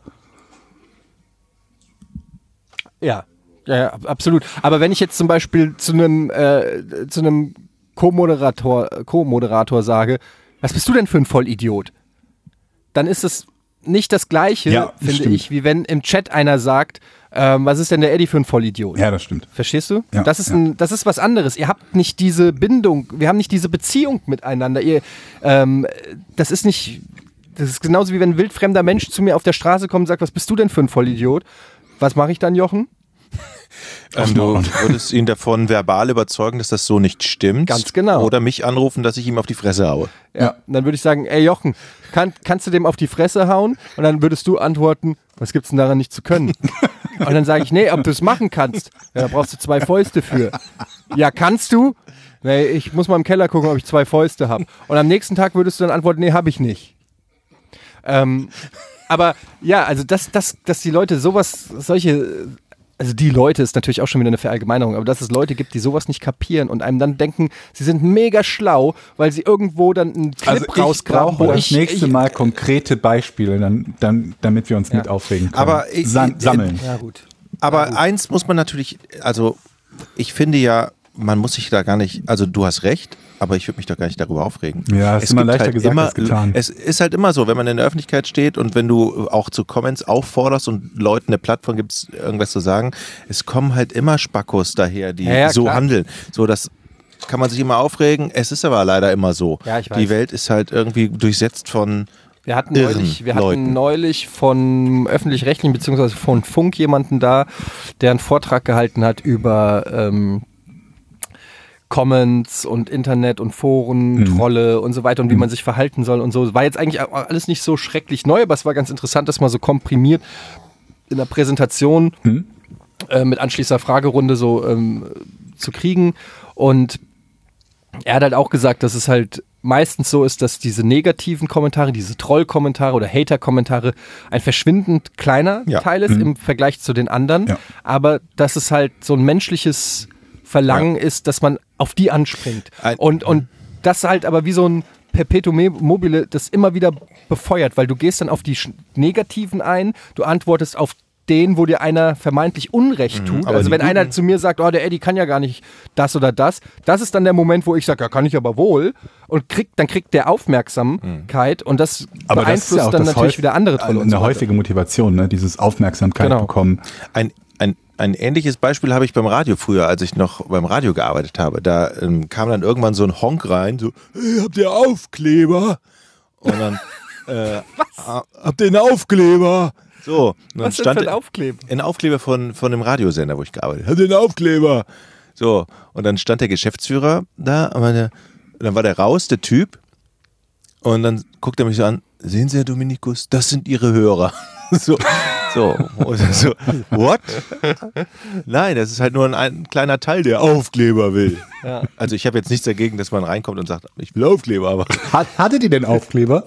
Ja, ja, ja, absolut. Aber wenn ich jetzt zum Beispiel zu einem äh, zu einem Co-Moderator, Co-Moderator sage, was bist du denn für ein Vollidiot? Dann ist es nicht das Gleiche, Ja, finde stimmt. ich, wie wenn im Chat einer sagt, ähm, was ist denn der Eddie für ein Vollidiot? Ja, das stimmt. Verstehst du? Ja, das, ist ja. ein, das ist was anderes. Ihr habt nicht diese Bindung, wir haben nicht diese Beziehung miteinander. Ihr, ähm, das ist nicht, das ist genauso wie wenn ein wildfremder Mensch zu mir auf der Straße kommt und sagt, was bist du denn für ein Vollidiot? Was mache ich dann, Jochen? Ähm, du würdest ihn davon verbal überzeugen, dass das so nicht stimmt. Ganz genau. Oder mich anrufen, dass ich ihm auf die Fresse haue. Ja. Und dann würde ich sagen, ey Jochen, kann, kannst du dem auf die Fresse hauen? Und dann würdest du antworten, was gibt's denn daran nicht zu können? Und dann sage ich, nee, ob du es machen kannst, ja, da brauchst du zwei Fäuste für. Ja, kannst du? Nee, ich muss mal im Keller gucken, ob ich zwei Fäuste habe. Und am nächsten Tag würdest du dann antworten, nee, habe ich nicht. Ähm, aber ja, also dass, dass, dass die Leute sowas, solche, also die Leute ist natürlich auch schon wieder eine Verallgemeinerung, aber dass es Leute gibt, die sowas nicht kapieren und einem dann denken, sie sind mega schlau, weil sie irgendwo dann einen Clip Also ich rausgraben, brauche wo das ich, nächste ich Mal konkrete Beispiele, dann, dann, damit wir uns Ja. mit aufregen können. Aber ich- Sam ich- sammeln. ja gut. Aber eins muss man natürlich, also ich finde ja, man muss sich da gar nicht, also du hast recht, aber ich würde mich doch gar nicht darüber aufregen. Ja, ist Es immer gibt leichter halt gesagt immer, als getan. Es ist halt immer so, wenn man in der Öffentlichkeit steht und wenn du auch zu Comments aufforderst und Leuten eine Plattform gibst, irgendwas zu sagen, es kommen halt immer Spackos daher, die Ja, ja, so klar. handeln. So, das kann man sich immer aufregen, es ist aber leider immer so. Ja, ich weiß. Die Welt ist halt irgendwie durchsetzt von Wir hatten irren neulich, wir Leuten. hatten neulich von öffentlich-rechtlichen beziehungsweise von Funk jemanden da, der einen Vortrag gehalten hat über ähm, Comments und Internet und Foren, Trolle und so weiter und wie man sich verhalten soll und so. War jetzt eigentlich auch alles nicht so schrecklich neu, aber es war ganz interessant, das mal so komprimiert in der Präsentation äh, mit anschließender Fragerunde so ähm, zu kriegen. Und er hat halt auch gesagt, dass es halt meistens so ist, dass diese negativen Kommentare, diese Troll-Kommentare oder Hater-Kommentare ein verschwindend kleiner Ja. Teil ist im Vergleich zu den anderen, Ja. aber dass es halt so ein menschliches Verlangen ist, dass man auf die anspringt. Ein- und, und das halt aber wie so ein Perpetuum mobile das immer wieder befeuert, weil du gehst dann auf die sch- Negativen ein, du antwortest auf den, wo dir einer vermeintlich Unrecht tut. aber Also die wenn einer guten- zu mir sagt, oh, der Eddie kann ja gar nicht das oder das, das ist dann der Moment, wo ich sage, ja, kann ich aber wohl. Und kriegt, dann kriegt der Aufmerksamkeit und das Aber das ist beeinflusst ja auch dann das natürlich häufig- wieder andere Trolle und Eine so weiter. häufige Motivation, ne? Dieses Aufmerksamkeit Genau. bekommen. Ein, ein, ein ähnliches Beispiel habe ich beim Radio früher, als ich noch beim Radio gearbeitet habe. Da ähm, kam dann irgendwann so ein Honk rein, so, hey, habt ihr Aufkleber? Und dann, äh, Was? Habt ihr einen Aufkleber? So, und dann Was denn stand für ein Aufkleber? ein Aufkleber von, von einem Radiosender, wo ich gearbeitet habe. Habt ihr einen Aufkleber? So, und dann stand der Geschäftsführer da, und meine, dann war der raus, der Typ, und dann guckt er mich so an, sehen Sie, Herr Dominikus, das sind Ihre Hörer. So, so, und so, what? Nein, das ist halt nur ein, ein kleiner Teil, der Aufkleber will. Ja. Also ich habe jetzt nichts dagegen, dass man reinkommt und sagt, ich will Aufkleber, aber Hat, hattet ihr denn Aufkleber?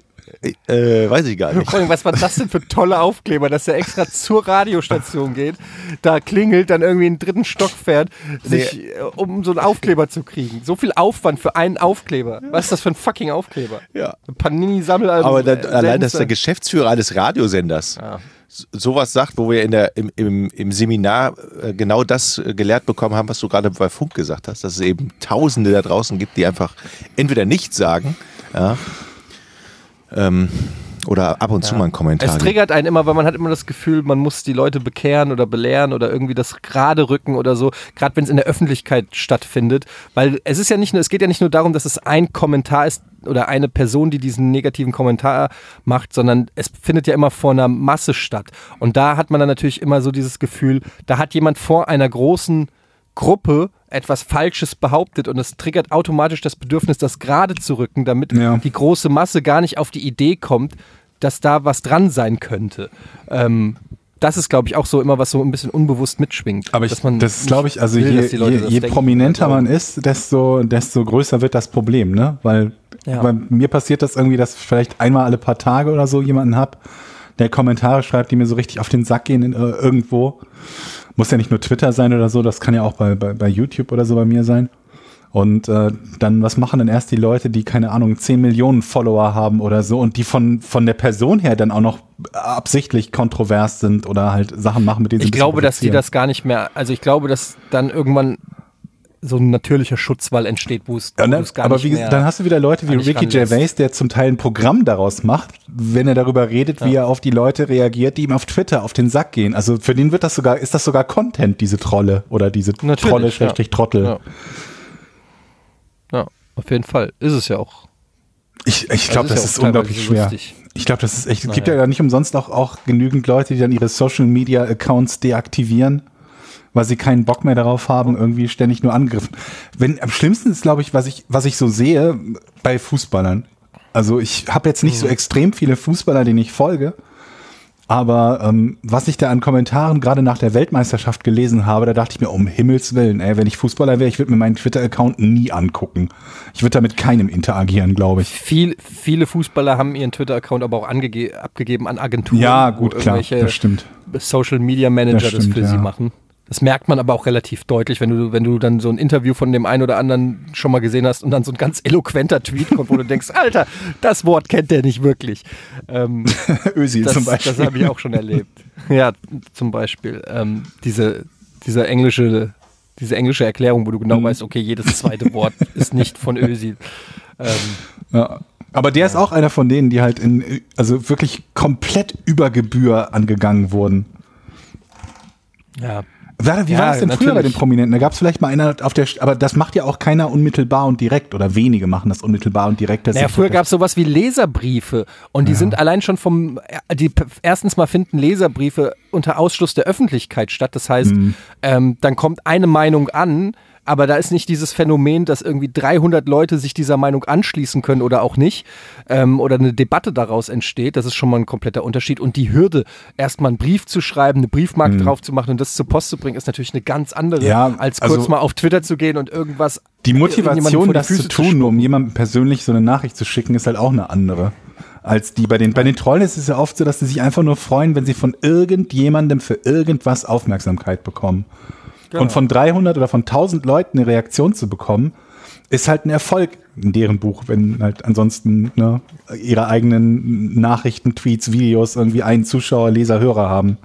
äh, weiß ich gar nicht. Vor allem, was war das denn für tolle Aufkleber, dass er extra zur Radiostation geht, da klingelt, dann irgendwie in den dritten Stock fährt, sich, äh, um so einen Aufkleber zu kriegen. So viel Aufwand für einen Aufkleber. Was ist das für ein fucking Aufkleber? Ja. Ein Panini-Sammelalbum. Aber dann, äh, allein, dass Sense. der Geschäftsführer eines Radiosenders Ja. s- sowas sagt, wo wir in der, im, im, im Seminar äh, genau das äh, gelehrt bekommen haben, was du gerade bei Funk gesagt hast, dass es eben Tausende da draußen gibt, die einfach entweder nichts sagen, ja, ähm, Oder ab und zu Ja. mal ein Kommentar. Es triggert einen immer, weil man hat immer das Gefühl, man muss die Leute bekehren oder belehren oder irgendwie das gerade rücken oder so, gerade wenn es in der Öffentlichkeit stattfindet. Weil es ist ja nicht nur, es geht ja nicht nur darum, dass es ein Kommentar ist oder eine Person, die diesen negativen Kommentar macht, sondern es findet ja immer vor einer Masse statt. Und da hat man dann natürlich immer so dieses Gefühl, da hat jemand vor einer großen Gruppe etwas Falsches behauptet und es triggert automatisch das Bedürfnis, das gerade zu rücken, damit Ja. die große Masse gar nicht auf die Idee kommt, dass da was dran sein könnte. Ähm, das ist, glaube ich, auch so immer, was so ein bisschen unbewusst mitschwingt. Aber ich, dass man das ist, glaube ich, also will, je, dass die Leute je, das je denken prominenter oder man glauben. ist, desto, desto größer wird das Problem, ne? Weil Ja. bei mir passiert das irgendwie, dass ich vielleicht einmal alle paar Tage oder so jemanden hab, der Kommentare schreibt, die mir so richtig auf den Sack gehen in, äh, irgendwo. Muss ja nicht nur Twitter sein oder so, das kann ja auch bei, bei, bei YouTube oder so bei mir sein. Und äh, dann, was machen dann erst die Leute, die, keine Ahnung, zehn Millionen Follower haben oder so und die von, von der Person her dann auch noch absichtlich kontrovers sind oder halt Sachen machen, mit denen sie Ich ein bisschen glaube, dass die provozieren. das gar nicht mehr, also ich glaube, dass dann irgendwann so ein natürlicher Schutzwall entsteht, wo es Ja, wo ne? es gar aber nicht wie, mehr dann hast du wieder Leute wie an dich Ricky ranlässt. Gervais, der zum Teil ein Programm daraus macht, wenn er darüber redet, wie er auf die Leute reagiert, die ihm auf Twitter auf den Sack gehen. Also für den wird das sogar, ist das sogar Content, diese Trolle oder diese Natürlich, Trolle, ja. Schrägstrich Trottel. Ja. ja, auf jeden Fall. Ist es ja auch. Ich, ich glaube, Also das ja ist auch unglaublich teilweise schwer. lustig. Ich glaube, das ist echt, es gibt Naja. ja nicht umsonst auch, auch genügend Leute, die dann ihre Social Media Accounts deaktivieren, weil sie keinen Bock mehr darauf haben, irgendwie ständig nur angegriffen. Wenn, am schlimmsten ist, glaube ich, was ich, was ich so sehe bei Fußballern. Also ich habe jetzt nicht so extrem viele Fußballer, denen ich folge, aber ähm, was ich da an Kommentaren gerade nach der Weltmeisterschaft gelesen habe, da dachte ich mir, um Himmels Willen, ey, wenn ich Fußballer wäre, ich würde mir meinen Twitter-Account nie angucken. Ich würde da mit keinem interagieren, glaube ich. Viel, viele Fußballer haben ihren Twitter-Account aber auch angege- abgegeben an Agenturen, Ja, wo gut, klar, irgendwelche das stimmt. Social-Media-Manager Das das, stimmt, für sie ja. machen. Das merkt man aber auch relativ deutlich, wenn du, wenn du dann so ein Interview von dem einen oder anderen schon mal gesehen hast und dann so ein ganz eloquenter Tweet kommt, wo du denkst, Alter, das Wort kennt der nicht wirklich. Ähm, Özil das zum Beispiel. das habe ich auch schon erlebt. Ja, zum Beispiel. Ähm, diese, diese englische, diese englische Erklärung, wo du genau Mhm. weißt, okay, jedes zweite Wort ist nicht von Özil. Ähm, Ja. Aber der ist auch einer von denen, die halt in, also wirklich komplett über Gebühr angegangen wurden. ja. Wie Ja, war das denn früher bei den natürlich. Prominenten? Da gab es vielleicht mal einer auf der, aber das macht ja auch keiner unmittelbar und direkt oder wenige machen das unmittelbar und direkt. Das Naja, ist früher wirklich- gab es sowas wie Leserbriefe und die sind allein schon vom, die erstens mal finden Leserbriefe unter Ausschluss der Öffentlichkeit statt. Das heißt, Mhm. ähm, dann kommt eine Meinung an, aber da ist nicht dieses Phänomen, dass irgendwie dreihundert Leute sich dieser Meinung anschließen können oder auch nicht ähm, oder eine Debatte daraus entsteht. Das ist schon mal ein kompletter Unterschied. Und die Hürde, erstmal einen Brief zu schreiben, eine Briefmarke drauf zu machen und das zur Post zu bringen, ist natürlich eine ganz andere, Mhm. Ja, als kurz also mal auf Twitter zu gehen und irgendwas Die irgendjemandem Motivation, vor die das zu Füße tun, nur um jemandem persönlich so eine Nachricht zu schicken, ist halt auch eine andere. Als die bei den, bei den Trollen ist es ja oft so, dass sie sich einfach nur freuen, wenn sie von irgendjemandem für irgendwas Aufmerksamkeit bekommen. Genau. Und von dreihundert oder von tausend Leuten eine Reaktion zu bekommen, ist halt ein Erfolg in deren Buch, wenn halt ansonsten ne, ihre eigenen Nachrichten, Tweets, Videos irgendwie einen Zuschauer, Leser, Hörer haben.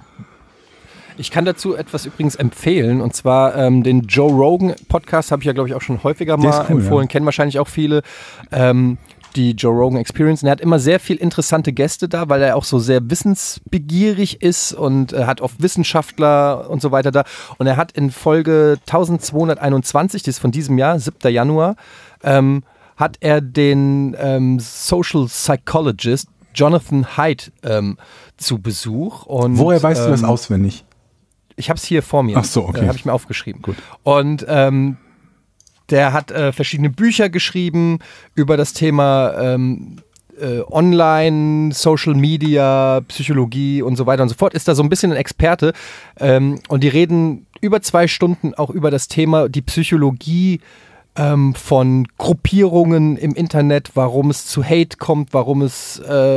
Ich kann dazu etwas übrigens empfehlen, und zwar ähm, den Joe Rogan Podcast habe ich ja, glaube ich, auch schon häufiger Der ist mal cool, empfohlen, ja. kennen wahrscheinlich auch viele. Ähm, die Joe Rogan Experience. Und er hat immer sehr viel interessante Gäste da, weil er auch so sehr wissensbegierig ist und äh, hat oft Wissenschaftler und so weiter da. Und er hat in Folge zwölfhunderteinundzwanzig, die ist von diesem Jahr, siebter Januar, ähm, hat er den ähm, Social Psychologist Jonathan Haidt ähm, zu Besuch. Und, Woher weißt du das ähm, auswendig? Ich habe es hier vor mir. Ach so, okay. Äh, habe ich mir aufgeschrieben. Gut. Und ähm, der hat äh, verschiedene Bücher geschrieben über das Thema ähm, äh, Online, Social Media, Psychologie und so weiter und so fort. Ist da so ein bisschen ein Experte. Ähm, und die reden über zwei Stunden auch über das Thema die Psychologie ähm, von Gruppierungen im Internet, warum es zu Hate kommt, warum es äh,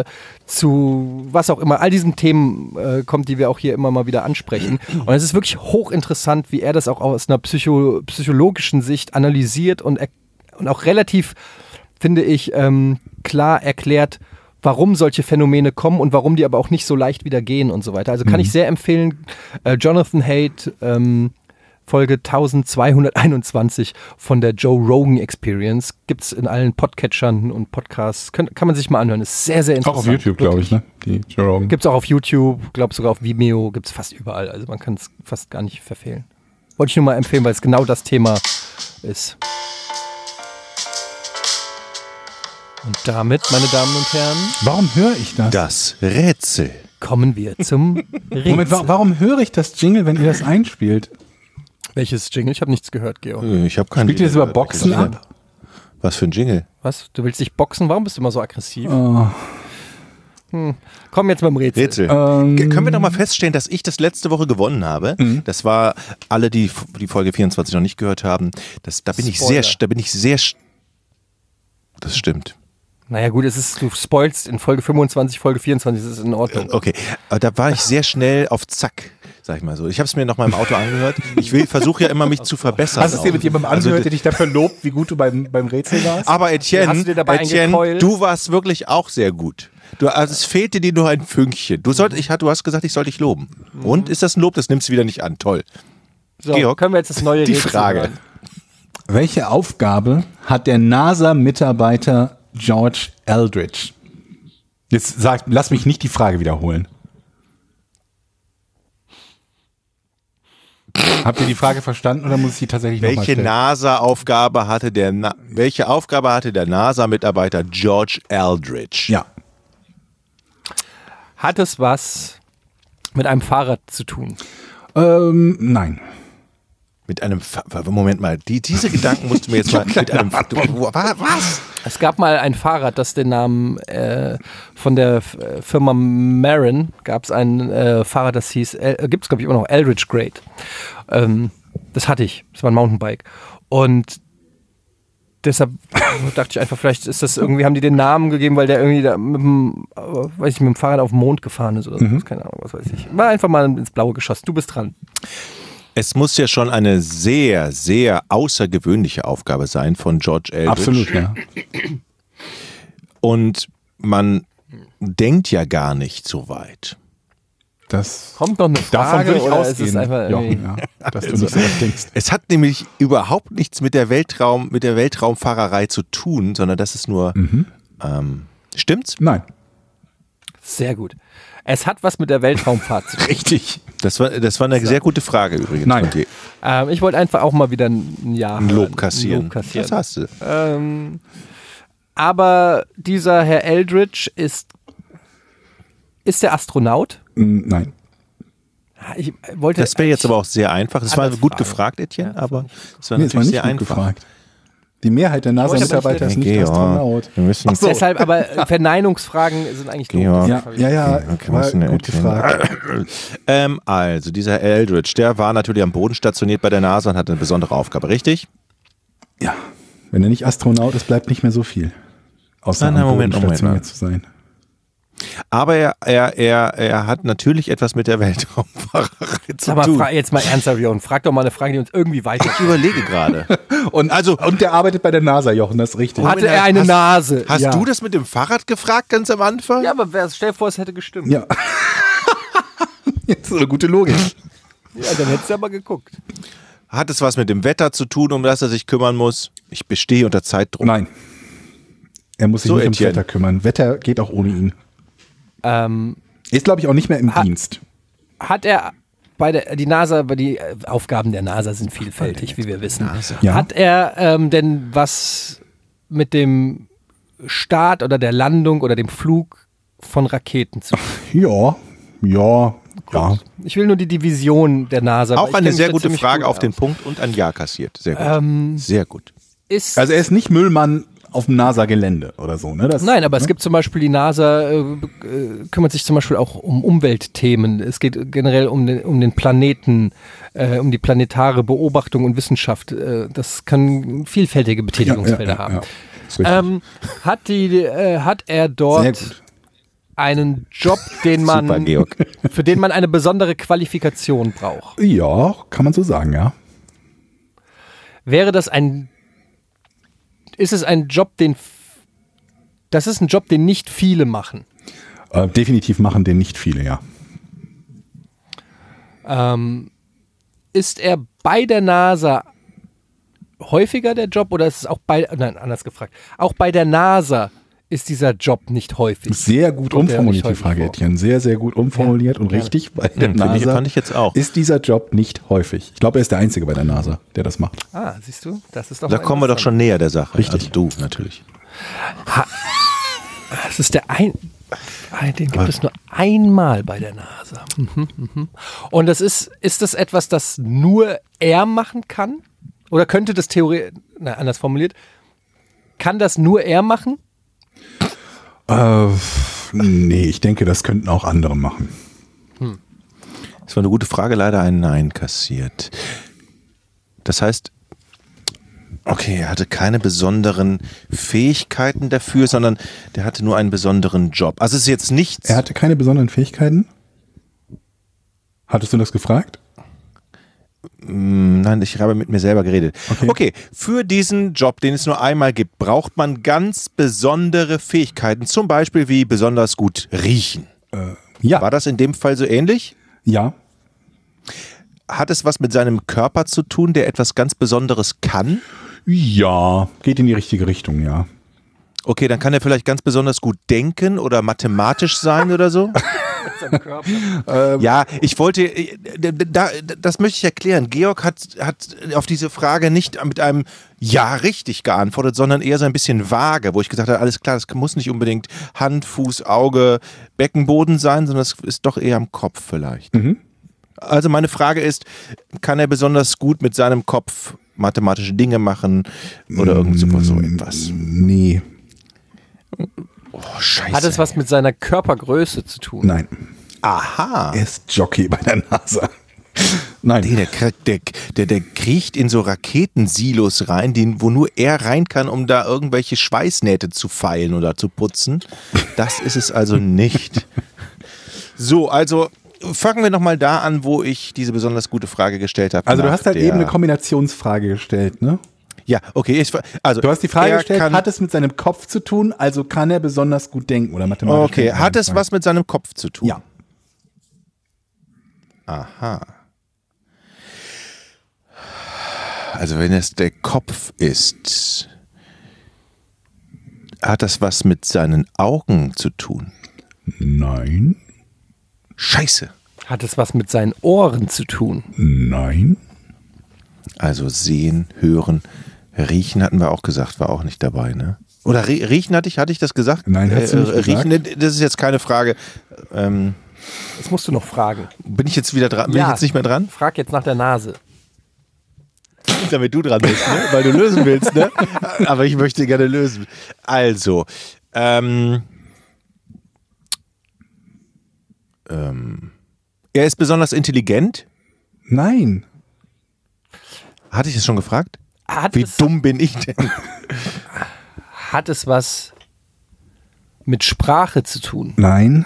zu was auch immer, all diesen Themen äh, kommt, die wir auch hier immer mal wieder ansprechen. Und es ist wirklich hochinteressant, wie er das auch aus einer Psycho- psychologischen Sicht analysiert und, er- und auch relativ, finde ich, ähm, klar erklärt, warum solche Phänomene kommen und warum die aber auch nicht so leicht wieder gehen und so weiter. Also kann Mhm. ich sehr empfehlen, äh, Jonathan Haidt, ähm, Folge eintausendzweihunderteinundzwanzig von der Joe Rogan Experience. Gibt es in allen Podcatchern und Podcasts. Kann, kann man sich mal anhören. Ist sehr, sehr interessant. Auch auf YouTube, glaube ich, ne? Die Joe Rogan. Gibt es auch auf YouTube, glaube sogar auf Vimeo, gibt es fast überall. Also man kann es fast gar nicht verfehlen. Wollte ich nur mal empfehlen, weil es genau das Thema ist. Und damit, meine Damen und Herren, warum höre ich das? Das Rätsel. Kommen wir zum Rätsel. Moment, wa warum höre ich das Jingle, wenn ihr das einspielt? Welches Jingle? Ich habe nichts gehört, Georg. Ich habe keinen. Spielt ihr das über Boxen ab? Was für ein Jingle? Was? Du willst dich boxen? Warum bist du immer so aggressiv? Oh. Hm. Komm jetzt beim Rätsel. Rätsel. Ähm, Können wir doch mal feststellen, dass ich das letzte Woche gewonnen habe? Mhm. Das war alle, die die Folge vierundzwanzig noch nicht gehört haben. Das, da bin ich Spoiler. sehr, da bin ich sehr. Das stimmt. Naja gut, es ist, du spoilst in Folge fünfundzwanzig, Folge vierundzwanzig, das ist in Ordnung. Okay, aber da war ich sehr schnell auf Zack, sag ich mal so. Ich habe es mir noch mal im Auto angehört. Ich will, versuche ja immer, mich zu verbessern. Hast du es dir mit jemandem Also, angehört, der dich dafür lobt, wie gut du beim, beim Rätsel warst? Aber Hast Etienne, du dir dabei Etienne eingekeult? du warst wirklich auch sehr gut. Du, also es fehlte dir nur ein Fünkchen. Du, sollt, ich, du hast gesagt, ich soll dich loben. Und, ist das ein Lob? Das nimmst du wieder nicht an. Toll. So, Georg, können wir jetzt das neue die Rätsel Frage. hören? Welche Aufgabe hat der NASA-Mitarbeiter George Eldridge? Jetzt sag, lass mich nicht die Frage wiederholen. Habt ihr die Frage verstanden oder muss ich die tatsächlich nochmal Welche stellen? NASA-Aufgabe hatte der Na welche Aufgabe hatte der NASA-Mitarbeiter George Eldridge? Ja. Hat es was mit einem Fahrrad zu tun? Ähm, nein. Mit einem Fa Moment mal, die, diese Gedanken musst du mir jetzt mal mit einem du, was? Es gab mal ein Fahrrad, das den Namen äh, von der F Firma Marin, gab es ein äh, Fahrrad, das hieß, äh, gibt es glaube ich immer noch, Eldridge Great. Ähm, das hatte ich, das war ein Mountainbike. Und deshalb dachte ich einfach, vielleicht ist das irgendwie, haben die den Namen gegeben, weil der irgendwie da mit dem, äh, weiß ich, mit dem Fahrrad auf den Mond gefahren ist oder so. Mhm. Keine Ahnung, was weiß ich. War einfach mal ins Blaue geschossen. Du bist dran. Es muss ja schon eine sehr, sehr außergewöhnliche Aufgabe sein von George Eldridge. Absolut, ja. Und man denkt ja gar nicht so weit. Das, Kommt noch eine Frage davon würde ich oder ist ausgehen, es einfach irgendwie- Jochen, ja, dass du nicht so was denkst. Es hat nämlich überhaupt nichts mit der Weltraum, mit der Weltraumfahrerei zu tun, sondern das ist nur, Mhm. ähm, stimmt's? Nein. Sehr gut. Es hat was mit der Weltraumfahrt zu tun. Richtig. Das war, das war eine sehr gute Frage übrigens. Nein. von dir. Ähm, ich wollte einfach auch mal wieder ein Ja Ein hören. Lob kassieren. Ein Lob kassieren. Das hast du. Ähm, aber dieser Herr Eldridge ist, ist der Astronaut? Mm, Nein. Ich wollte Das wäre jetzt aber auch sehr einfach. Das war Andere gut Frage. gefragt, Etienne, Ja, das aber war es war Nee, es war natürlich nicht sehr gut einfach. gefragt. Die Mehrheit der wollte aber NASA-Mitarbeiter nicht ist nicht Georg, Astronaut. wir müssen- Ach so. Deshalb, aber Verneinungsfragen sind eigentlich doof. Georg. Ja, ja, ja, Okay, war was denn, gut Etienne? gefragt. Ähm, also, dieser Eldridge, der war natürlich am Boden stationiert bei der NASA und hatte eine besondere Aufgabe, richtig? Ja, wenn er nicht Astronaut ist, bleibt nicht mehr so viel. Außer Nein, nein, am Boden Moment, Moment, stationiert Moment. zu sein. Aber er, er, er, er hat natürlich etwas mit der Weltraumfahrerei zu Sag mal, tun. fra- jetzt mal ernsthaft, Jochen. Frag doch mal eine Frage, die uns irgendwie weiter. Ich überlege gerade. Und, also, und der arbeitet bei der NASA, Jochen, das ist richtig. Hatte er eine hast, Nase? Hast ja. du das mit dem Fahrrad gefragt ganz am Anfang? Ja, aber wer, stell dir vor, es hätte gestimmt. Ja. Jetzt so eine gute Logik. Ja, dann hättest du aber geguckt. Hat es was mit dem Wetter zu tun, um das er sich kümmern muss? Ich bestehe unter Zeitdruck. Nein. Er muss sich So, nicht ums Etienne. Wetter kümmern. Wetter geht auch ohne ihn. Ähm, Ist, glaube ich, auch nicht mehr im Ha- Dienst. hat er bei der die NASA, bei die äh, Aufgaben der NASA sind vielfältig, wie wir wissen. Ja. Hat er ähm, denn was mit dem Start oder der Landung oder dem Flug von Raketen zu tun? Ja, ja, ja. Ich will nur die Division der NASA. weil Auch ich eine kenn mich sehr da gute ziemlich Frage gut auf den aus. Punkt und ein Ja kassiert. Sehr gut. Ähm, Sehr gut. Ist Also er ist nicht Müllmann auf dem NASA-Gelände oder so, ne? Das, Nein, aber es ne? gibt zum Beispiel die NASA, äh, äh, kümmert sich zum Beispiel auch um Umweltthemen. Es geht generell um den, um den Planeten, äh, um die planetare Beobachtung und Wissenschaft. Äh, das kann vielfältige Betätigungsfelder ja, ja, haben. ja. Ist richtig. Ähm, hat, die, äh, hat er Sehr dort gut. einen Job, den man, Super, Georg. für den man eine besondere Qualifikation braucht? Ja, kann man so sagen, ja. Wäre das ein, ist es ein Job, den, f- das ist ein Job, den nicht viele machen. Äh, definitiv machen den nicht viele, ja. Ähm, ist er bei der NASA häufiger der Job oder ist es auch bei, nein, anders gefragt, auch bei der NASA ist dieser Job nicht häufig? Sehr gut Kommt der umformuliert, die nicht Frage, häufig vor? Etienne. Sehr, sehr gut umformuliert Ja, und gerne. richtig. Bei der Hm, finde ich- NASA fand ich jetzt auch. ist dieser Job nicht häufig. Ich glaube, er ist der Einzige bei der NASA, der das macht. Ah, siehst du, das ist doch Da mal kommen wir doch schon näher der Sache. Richtig. Also du natürlich. Das ist der ein, ein den gibt es nur einmal bei der NASA. Mhm, mhm. Und das ist, ist das etwas, das nur er machen kann? Oder könnte das theoretisch, na, anders formuliert, kann das nur er machen? Äh, nee, ich denke, das könnten auch andere machen. Das war eine gute Frage, leider ein Nein kassiert. Das heißt, okay, er hatte keine besonderen Fähigkeiten dafür, sondern der hatte nur einen besonderen Job. Also es ist jetzt nichts. Er hatte keine besonderen Fähigkeiten? Hattest du das gefragt? Nein, ich habe mit mir selber geredet. Okay. Okay, für diesen Job, den es nur einmal gibt, braucht man ganz besondere Fähigkeiten. Zum Beispiel wie besonders gut riechen. Ja. War das in dem Fall so ähnlich? Ja. Hat es was mit seinem Körper zu tun, der etwas ganz Besonderes kann? Ja. Geht in die richtige Richtung, ja. Okay, dann kann er vielleicht ganz besonders gut denken oder mathematisch sein oder so. Ja, ich wollte, äh, da, das möchte ich erklären. Georg hat, hat auf diese Frage nicht mit einem Ja richtig geantwortet, sondern eher so ein bisschen vage, wo ich gesagt habe, alles klar, das muss nicht unbedingt Hand, Fuß, Auge, Beckenboden sein, sondern es ist doch eher am Kopf vielleicht. Mhm. Also meine Frage ist, kann er besonders gut mit seinem Kopf mathematische Dinge machen oder irgend so, so etwas? Nee. Oh, scheiße. Hat es was mit seiner Körpergröße zu tun? Nein. Aha. Er ist Jockey bei der NASA. Nein. Nee, der, kriegt- der, der, der kriecht in so Raketensilos rein, die, wo nur er rein kann, um da irgendwelche Schweißnähte zu feilen oder zu putzen. Das ist es also nicht. So, also fangen wir nochmal da an, wo ich diese besonders gute Frage gestellt habe. Also du nach hast halt der- eben eine Kombinationsfrage gestellt, ne? Ja, okay. Ich, also Du hast die Frage er gestellt, kann, hat es mit seinem Kopf zu tun, also kann er besonders gut denken oder mathematisch Okay, denken? hat es was mit seinem Kopf zu tun? Ja. Aha. Also wenn es der Kopf ist, hat das was mit seinen Augen zu tun? Nein. Scheiße. Hat es was mit seinen Ohren zu tun? Nein. Also sehen, hören, riechen hatten wir auch gesagt, war auch nicht dabei, ne? Oder rie- riechen hatte ich, hatte ich das gesagt? Nein, hast du nicht gesagt. Riechen, das ist jetzt keine Frage. Ähm, Das musst du noch fragen. bin ich jetzt wieder dran? Bin Ja. ich jetzt nicht mehr dran? Frag jetzt nach der Nase. Damit du dran bist, ne? Weil du lösen willst, ne? Aber ich möchte gerne lösen. Also, ähm, ähm, er ist besonders intelligent. Nein. Hatte ich es schon gefragt? Hat Wie es, dumm bin ich denn? hat es was mit Sprache zu tun? Nein.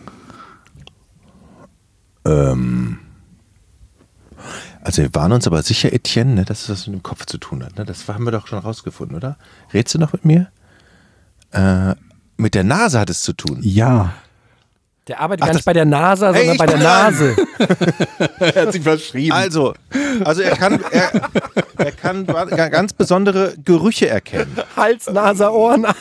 ähm, also wir waren uns aber sicher, Etienne, ne, dass es was mit dem Kopf zu tun hat. Ne? Das haben wir doch schon rausgefunden, oder? Redst du noch mit mir? Äh, mit der Nase hat es zu tun. Ja. Der arbeitet Ach, gar das- nicht bei der NASA, Hey, sondern ich bei der bin dran. Nase. Er hat sich verschrieben. Also, also er kann, er, er kann ganz besondere Gerüche erkennen. Hals, Nase, Ohrenarzt.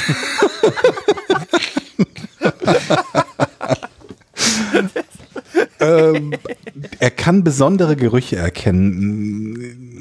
ähm, er kann besondere Gerüche erkennen.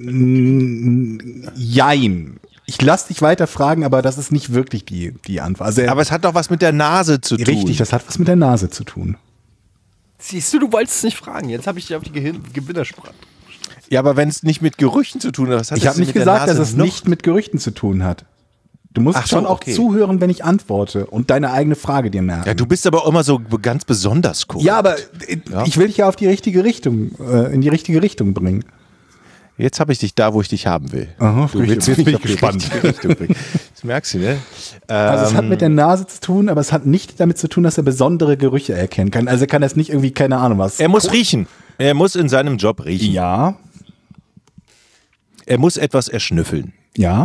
Jein. Ich lasse dich weiter fragen, aber das ist nicht wirklich die, die Antwort. Also er, Aber es hat doch was mit der Nase zu tun. richtig, das hat was mit der Nase zu tun. Siehst du, du wolltest es nicht fragen. Jetzt habe ich dich auf die Gehirn Gewinnersprache. Ja, aber wenn es nicht mit Gerüchen zu tun hat, was hat Ich das habe denn nicht mit der gesagt, dass Nase es noch? nicht mit Gerüchten zu tun hat. Du musst Ach so, schon auch okay. zuhören, wenn ich antworte und deine eigene Frage dir merken. Ja, du bist aber auch immer so ganz besonders cool. Ja, aber äh, Ja. ich will dich ja auf die richtige Richtung, äh, in die richtige Richtung bringen. Jetzt habe ich dich da, wo ich dich haben will. Aha, du jetzt willst bin mich ich auf die gespannt. richtige Richtung bringen. Das merkst du, ne? Also es hat Ähm, mit der Nase zu tun, aber es hat nicht damit zu tun, dass er besondere Gerüche erkennen kann. Also er kann das nicht irgendwie, keine Ahnung was. er muss riechen. Er muss in seinem Job riechen. Ja, Er muss etwas erschnüffeln. ja,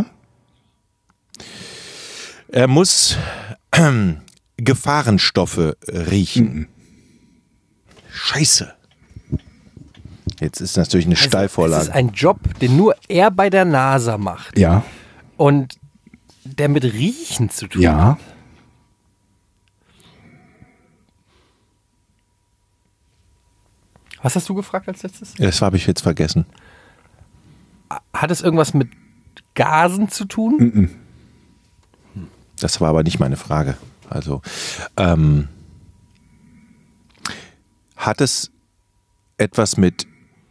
Er muss ähm, Gefahrenstoffe riechen. Scheiße. Jetzt ist natürlich eine Also, Steilvorlage. das ist ein Job, den nur er bei der NASA macht. Ja. Und der mit Riechen zu tun Ja. hat. Was hast du gefragt als letztes? Das habe ich jetzt vergessen. Hat es irgendwas mit Gasen zu tun? Mhm. Das war aber nicht meine Frage. Also, ähm, hat es etwas mit...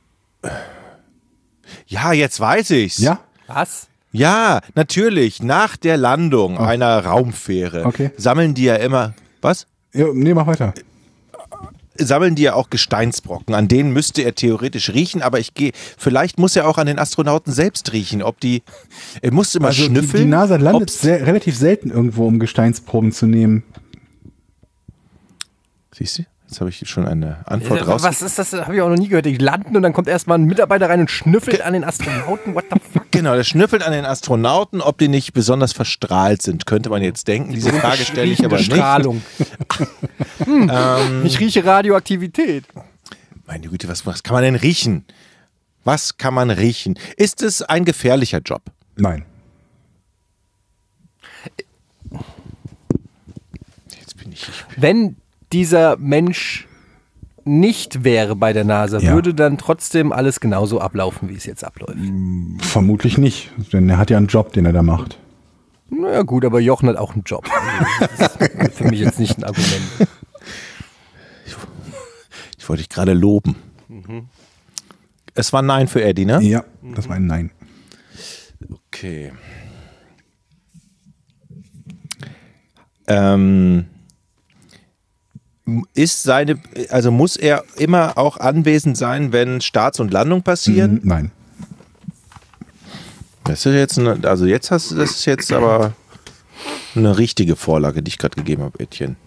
Ja, jetzt weiß ich's. Ja? Was? Ja, natürlich. Nach der Landung einer Raumfähre Okay. sammeln die ja immer... Was? Ja, nee, mach weiter. Sammeln die ja auch Gesteinsbrocken. An denen müsste er theoretisch riechen, aber ich gehe... Vielleicht muss er auch an den Astronauten selbst riechen. Ob die... Er muss immer Also die, schnüffeln. die NASA landet ob's- sehr, relativ selten irgendwo, um Gesteinsproben zu nehmen. Siehst du? Jetzt habe ich schon eine Antwort raus. Was ist das? Habe ich auch noch nie gehört. Die landen und dann kommt erstmal ein Mitarbeiter rein und schnüffelt an den Astronauten. What the fuck? Genau, der schnüffelt an den Astronauten, ob die nicht besonders verstrahlt sind, könnte man jetzt denken. Diese Frage stelle ich aber nicht. Strahlung. hm, ich rieche Radioaktivität. Meine Güte, was, was kann man denn riechen? Was kann man riechen? Ist es ein gefährlicher Job? Nein. Jetzt bin ich... Wenn dieser Mensch nicht wäre bei der NASA, Ja. würde dann trotzdem alles genauso ablaufen, wie es jetzt abläuft. Vermutlich nicht, denn er hat ja einen Job, den er da macht. Naja gut, aber Jochen hat auch einen Job. Also das ist für mich jetzt nicht ein Argument. Ich wollte dich gerade loben. Es war Nein für Eddie, ne? Ja, das war ein Nein. Okay. Ähm, ist seine, also muss er immer auch anwesend sein, wenn Starts und Landung passieren? Mhm, nein. Das ist jetzt, eine, also jetzt hast du, das ist jetzt aber eine richtige Vorlage, die ich gerade gegeben habe, Etienne.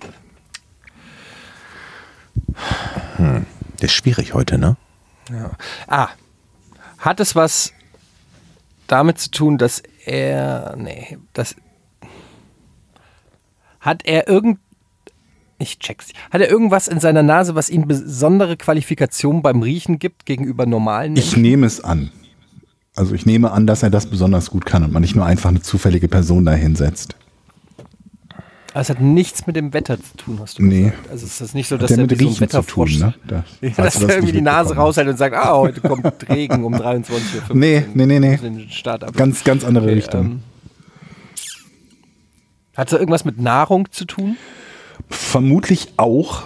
Hm. Das ist schwierig heute, ne? Ja. Ah, hat es was damit zu tun, dass er, nee, das, hat er irgend, ich check's, hat er irgendwas in seiner Nase, was ihm besondere Qualifikationen beim Riechen gibt gegenüber normalen Ich Menschen? nehme es an. Also ich nehme an, dass er das besonders gut kann und man nicht nur einfach eine zufällige Person da hinsetzt. Aber es hat nichts mit dem Wetter zu tun, hast du Nee. gesagt. Also es ist nicht so, dass Hat ja er mit wie so ein Riechen zu tun, Wetterfrosch, ne? Das, ja, falls dass du er das irgendwie nicht die Nase mitbekommen raushält und sagt, ah, heute kommt Regen um dreiundzwanzig Uhr fünfzehn. Nee, nee, nee, nee. Den Start ab. Ganz, ganz andere Okay, Richtung. ähm, hat es irgendwas mit Nahrung zu tun? Vermutlich auch.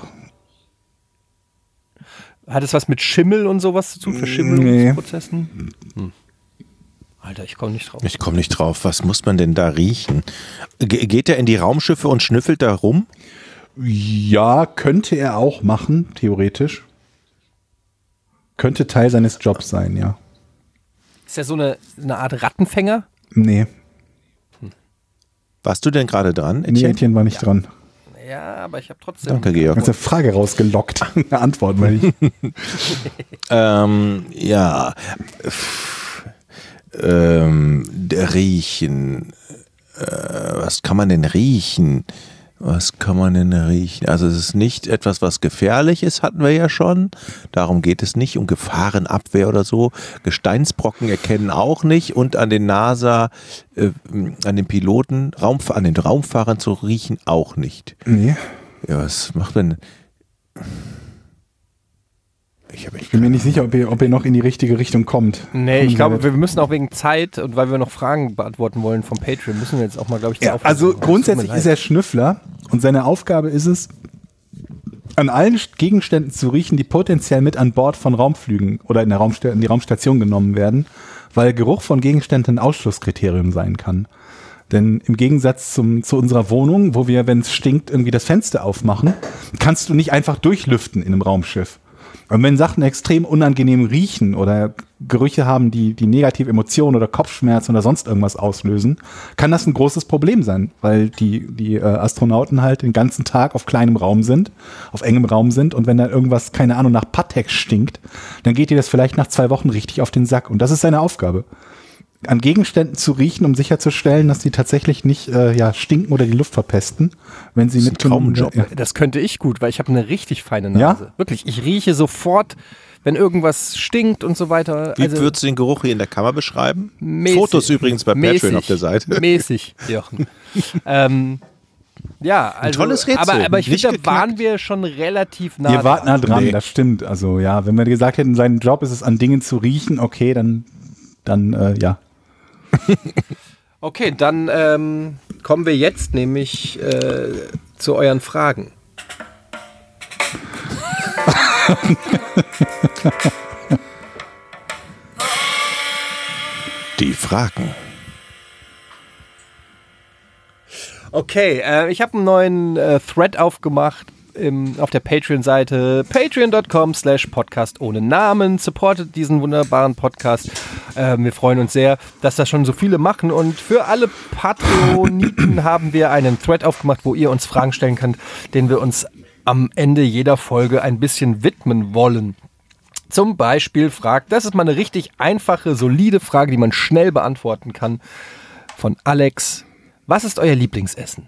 Hat es was mit Schimmel und sowas zu tun? Verschimmelungsprozessen? Hm. Alter, ich komme nicht drauf. Ich komme nicht drauf. Was muss man denn da riechen? Ge geht er in die Raumschiffe und schnüffelt da rum? Ja, könnte er auch machen, theoretisch. Könnte Teil seines Jobs sein, ja. Ist er so eine, eine Art Rattenfänger? Nee, Warst du denn gerade dran, nee, Etienne? Etienne war nicht dran. Ja, aber ich habe trotzdem. Danke, Georg. Hast du eine Frage rausgelockt? Eine Antwort, weil ich. Ähm, ja. Pff, ähm, der Riechen. Äh, was kann man denn riechen? Was kann man denn riechen? Also es ist nicht etwas, was gefährlich ist, hatten wir ja schon. Darum geht es nicht, um Gefahrenabwehr oder so. Gesteinsbrocken erkennen auch nicht. Und an den NASA, äh, an den Piloten, Raumf an den Raumfahrern zu riechen auch nicht. Nee, Ja, was macht man? Ich habe ich bin mir nicht sicher, ob ihr, ob ihr noch in die richtige Richtung kommt. Nee, Kommen ich glaube, werdet. wir müssen auch wegen Zeit und weil wir noch Fragen beantworten wollen vom Patreon, müssen wir jetzt auch mal, glaube ich, zur Ja, Auflösung also kommen. grundsätzlich Es tut ist mir er Schnüffler und seine Aufgabe ist es, an allen Gegenständen zu riechen, die potenziell mit an Bord von Raumflügen oder in, der Raumsta in die Raumstation genommen werden, weil Geruch von Gegenständen ein Ausschlusskriterium sein kann. Denn im Gegensatz zum, zu unserer Wohnung, wo wir, wenn es stinkt, irgendwie das Fenster aufmachen, kannst du nicht einfach durchlüften in einem Raumschiff. Und wenn Sachen extrem unangenehm riechen oder Gerüche haben, die, die negative Emotionen oder Kopfschmerzen oder sonst irgendwas auslösen, kann das ein großes Problem sein, weil die, die äh, Astronauten halt den ganzen Tag auf kleinem Raum sind, auf engem Raum sind und wenn da irgendwas, keine Ahnung, nach Patek stinkt, dann geht dir das vielleicht nach zwei Wochen richtig auf den Sack und das ist seine Aufgabe. an Gegenständen zu riechen, um sicherzustellen, dass die tatsächlich nicht äh, ja, stinken oder die Luft verpesten, wenn sie mit Traumjob. Ja. Das könnte ich gut, weil ich habe eine richtig feine Nase. Ja? Wirklich, ich rieche sofort, wenn irgendwas stinkt und so weiter. Wie also, würdest du den Geruch hier in der Kammer beschreiben? Mäßig, Fotos übrigens bei mäßig, Patreon auf der Seite. Mäßig, Jochen. ähm, ja, also, Ein tolles Rätsel. Aber, aber ich Nicht finde, da geknackt. waren wir schon relativ nah Ihr wart nah dran, Nee. das stimmt. Also ja, wenn wir gesagt hätten, sein Job ist es, an Dingen zu riechen, okay, dann, dann äh, ja. Okay, dann ähm, kommen wir jetzt nämlich äh, zu euren Fragen. Die Fragen. Okay, äh, ich habe einen neuen äh, Thread aufgemacht im, auf der Patreon-Seite patreon.com slash podcast ohne Namen. Supportet diesen wunderbaren Podcast. Äh, wir freuen uns sehr, dass das schon so viele machen. Und für alle Patreoniten haben wir einen Thread aufgemacht, wo ihr uns Fragen stellen könnt, den wir uns am Ende jeder Folge ein bisschen widmen wollen. Zum Beispiel fragt, das ist mal eine richtig einfache, solide Frage, die man schnell beantworten kann, von Alex. Was ist euer Lieblingsessen?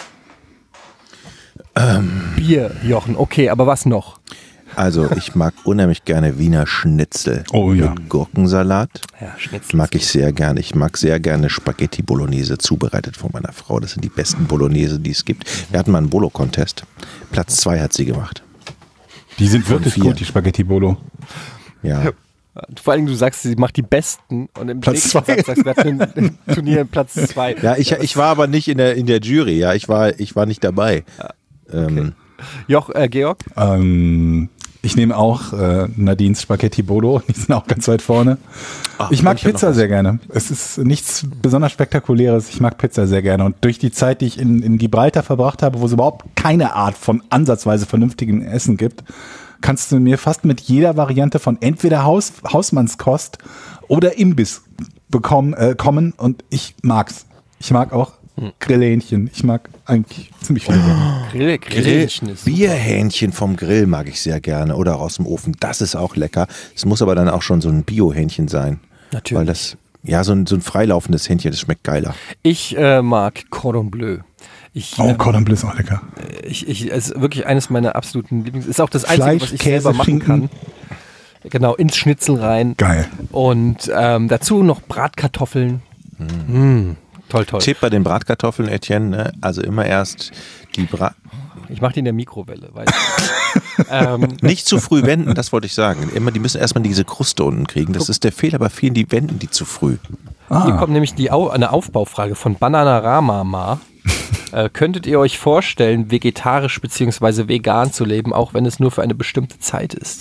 Ähm, Bier, Jochen. Okay, aber was noch? Also ich mag unheimlich gerne Wiener Schnitzel Oh ja. mit Gurkensalat. Ja, Schnitzel. Mag ich sehr gerne. Ich mag sehr gerne Spaghetti Bolognese, zubereitet von meiner Frau. Das sind die besten Bolognese, die es gibt. Wir hatten mal einen Bolo-Contest. Platz zwei hat sie gemacht. Die sind wirklich vier. gut, die Spaghetti Bolo. Ja. Vor allem, du sagst, sie macht die besten und im Platz nächsten zwei. Satz sagst du, wir hatten ein Turnier in Platz zwei. Ja, ich, ich war aber nicht in der, in der Jury. Ja, ich war, ich war nicht dabei. Ähm, Joch, äh, Georg? Ähm, ich nehme auch äh, Nadines Spaghetti Bolo, die sind auch ganz weit vorne. Ach, ich mag ich hab Pizza noch was. sehr gerne. Es ist nichts besonders Spektakuläres. Ich mag Pizza sehr gerne. Und durch die Zeit, die ich in, in Gibraltar verbracht habe, wo es überhaupt keine Art von ansatzweise vernünftigem Essen gibt, kannst du mir fast mit jeder Variante von entweder Haus, Hausmannskost oder Imbiss bekommen, äh, kommen und ich mag's. Ich mag auch Grillhähnchen. Ich mag eigentlich ziemlich viel. Grill, Grillhähnchen ist super. Bierhähnchen vom Grill mag ich sehr gerne oder auch aus dem Ofen. Das ist auch lecker. Es muss aber dann auch schon so ein Bio-Hähnchen sein. Natürlich. Weil das, ja, so ein, so ein freilaufendes Hähnchen, das schmeckt geiler. Ich äh, mag Cordon Bleu. Ich, Oh, äh, Cordon Bleu ist auch lecker. ich, ich, es ist wirklich eines meiner absoluten Lieblings. Ist auch das Einzige, Fleisch, was ich Käse, selber machen Schinken. kann. Genau, ins Schnitzel rein. Geil. Und ähm, dazu noch Bratkartoffeln. Mm, toll, toll. Tipp bei den Bratkartoffeln, Etienne, ne? Also immer erst die Brat... Ich mache die in der Mikrowelle. Weißt du. ähm, Nicht zu früh wenden, das wollte ich sagen. Immer, die müssen erstmal diese Kruste unten kriegen. Das ist der Fehler bei vielen, die wenden die zu früh. Hier kommt nämlich die Au eine Aufbaufrage von Bananarama. äh, könntet ihr euch vorstellen, vegetarisch bzw. vegan zu leben, auch wenn es nur für eine bestimmte Zeit ist?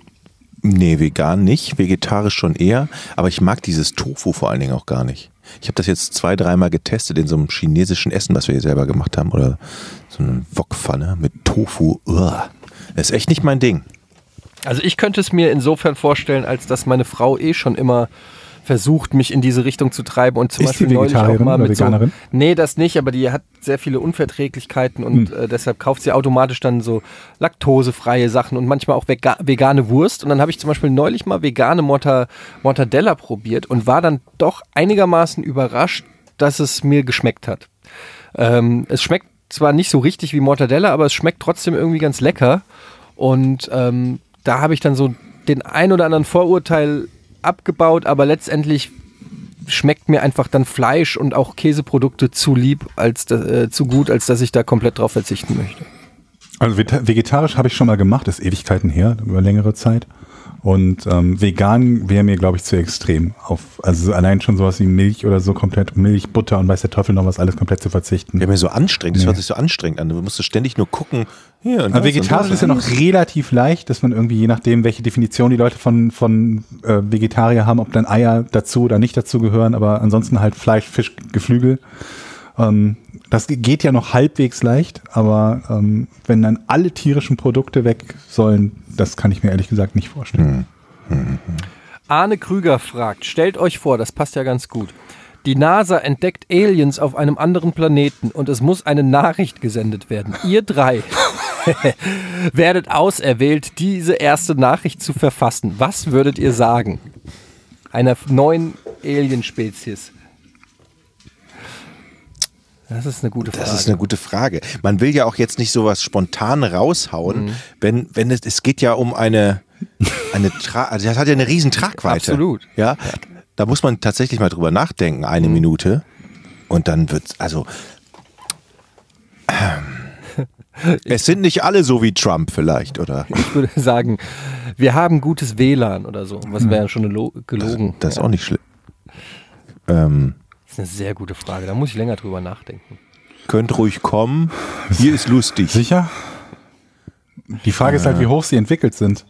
Nee, vegan nicht, vegetarisch schon eher, aber ich mag dieses Tofu vor allen Dingen auch gar nicht. Ich habe das jetzt zwei, dreimal getestet in so einem chinesischen Essen, was wir hier selber gemacht haben, oder so eine Wokpfanne mit Tofu. Uah. Das ist echt nicht mein Ding. Also ich könnte es mir insofern vorstellen, als dass meine Frau eh schon immer versucht, mich in diese Richtung zu treiben und zum Ist Beispiel die neulich auch Vegetarierin mal oder mit so, Veganerin? nee, das nicht, aber die hat sehr viele Unverträglichkeiten und Hm. äh, deshalb kauft sie automatisch dann so laktosefreie Sachen und manchmal auch vega vegane Wurst und dann habe ich zum Beispiel neulich mal vegane Morta Mortadella probiert und war dann doch einigermaßen überrascht, dass es mir geschmeckt hat. Ähm, es schmeckt zwar nicht so richtig wie Mortadella, aber es schmeckt trotzdem irgendwie ganz lecker und ähm, da habe ich dann so den ein oder anderen Vorurteil abgebaut, aber letztendlich schmeckt mir einfach dann Fleisch und auch Käseprodukte zu lieb, als äh, zu gut, als dass ich da komplett drauf verzichten möchte. Also veta- vegetarisch habe ich schon mal gemacht, das ist Ewigkeiten her, über längere Zeit. Und ähm, vegan wäre mir, glaube ich, zu extrem. Auf, also allein schon sowas wie Milch oder so komplett, Milch, Butter und weiß der Teufel noch was, alles komplett zu verzichten. Wäre mir so anstrengend, das Nee. hört sich so anstrengend an. Du musst ständig nur gucken. Hier und Aber das vegetarisch und ist ja noch relativ leicht, dass man irgendwie, je nachdem, welche Definition die Leute von, von äh, Vegetarier haben, ob dann Eier dazu oder nicht dazu gehören, aber ansonsten halt Fleisch, Fisch, Geflügel. Ähm, das geht ja noch halbwegs leicht, aber ähm, wenn dann alle tierischen Produkte weg sollen, das kann ich mir ehrlich gesagt nicht vorstellen. Hm. Arne Krüger fragt, stellt euch vor, das passt ja ganz gut. Die NASA entdeckt Aliens auf einem anderen Planeten und es muss eine Nachricht gesendet werden. Ihr drei werdet auserwählt, diese erste Nachricht zu verfassen. Was würdet ihr sagen? Einer neuen Alienspezies? Das ist eine gute Frage. Das ist eine gute Frage. Man will ja auch jetzt nicht sowas spontan raushauen, mhm. wenn, wenn es, es geht ja um eine, eine Tra- also das hat ja eine riesen Tragweite. Absolut. Ja? ja. Da muss man tatsächlich mal drüber nachdenken, eine mhm. Minute. Und dann wird's, also, ähm, es sind nicht alle so wie Trump vielleicht, oder? Ich würde sagen, wir haben gutes W L A N oder so. Was wäre ja schon lo- gelogen. Das, das ist ja. auch nicht schlimm. Ähm, Das ist eine sehr gute Frage. Da muss ich länger drüber nachdenken. Könnt ruhig kommen. Hier ist lustig. Sicher? Die Frage äh. ist halt, wie hoch sie entwickelt sind.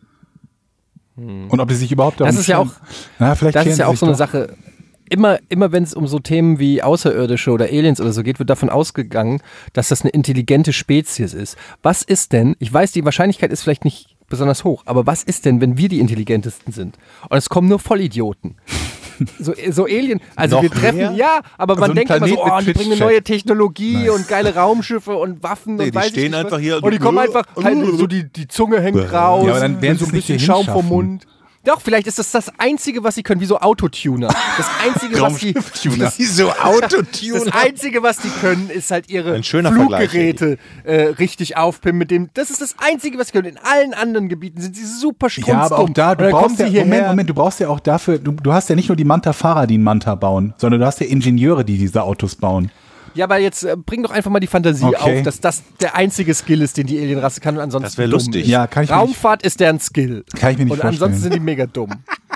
Hm. Und ob die sich überhaupt darum Das ist ja auch, Na, vielleicht das ist ja auch so eine doch. Sache. Immer, immer wenn es um so Themen wie Außerirdische oder Aliens oder so geht, wird davon ausgegangen, dass das eine intelligente Spezies ist. Was ist denn, ich weiß, die Wahrscheinlichkeit ist vielleicht nicht besonders hoch, aber was ist denn, wenn wir die intelligentesten sind? Und es kommen nur Vollidioten. So, so Alien, also Noch wir treffen, mehr? ja, aber man Also ein denkt immer so, Planet oh, mit die bringen eine Twitch-Chat. neue Technologie Nice. und geile Raumschiffe und Waffen Nee, und die weiß stehen ich nicht einfach was. hier und die kommen und- einfach, halt, so die, die Zunge hängt raus, Ja, aber dann werden so sie ein es nicht bisschen hier Schaum vom hinschaffen. Mund. Doch, vielleicht ist das das Einzige, was sie können, wie so Autotuner. Das Einzige, was die, Das ist so Autotune. das Einzige, was die können, ist halt ihre Ein schöner Fluggeräte äh, richtig aufpimpen mit dem. Das ist das Einzige, was sie können. In allen anderen Gebieten sind sie super strunzdumm. Ja, aber auch da, Und du dann kommen brauchst sie ja, hierher. Moment, Moment, du brauchst ja auch dafür, du, du hast ja nicht nur die Manta-Fahrer, die einen Manta bauen, sondern du hast ja Ingenieure, die diese Autos bauen. Ja, aber jetzt äh, bring doch einfach mal die Fantasie Okay. auf, dass das der einzige Skill ist, den die Alienrasse kann und ansonsten Das wäre dumm lustig. ist. Ja, kann ich mir nicht, Raumfahrt ist deren Skill. kann ich mir nicht Und vorstellen. ansonsten sind die mega dumm.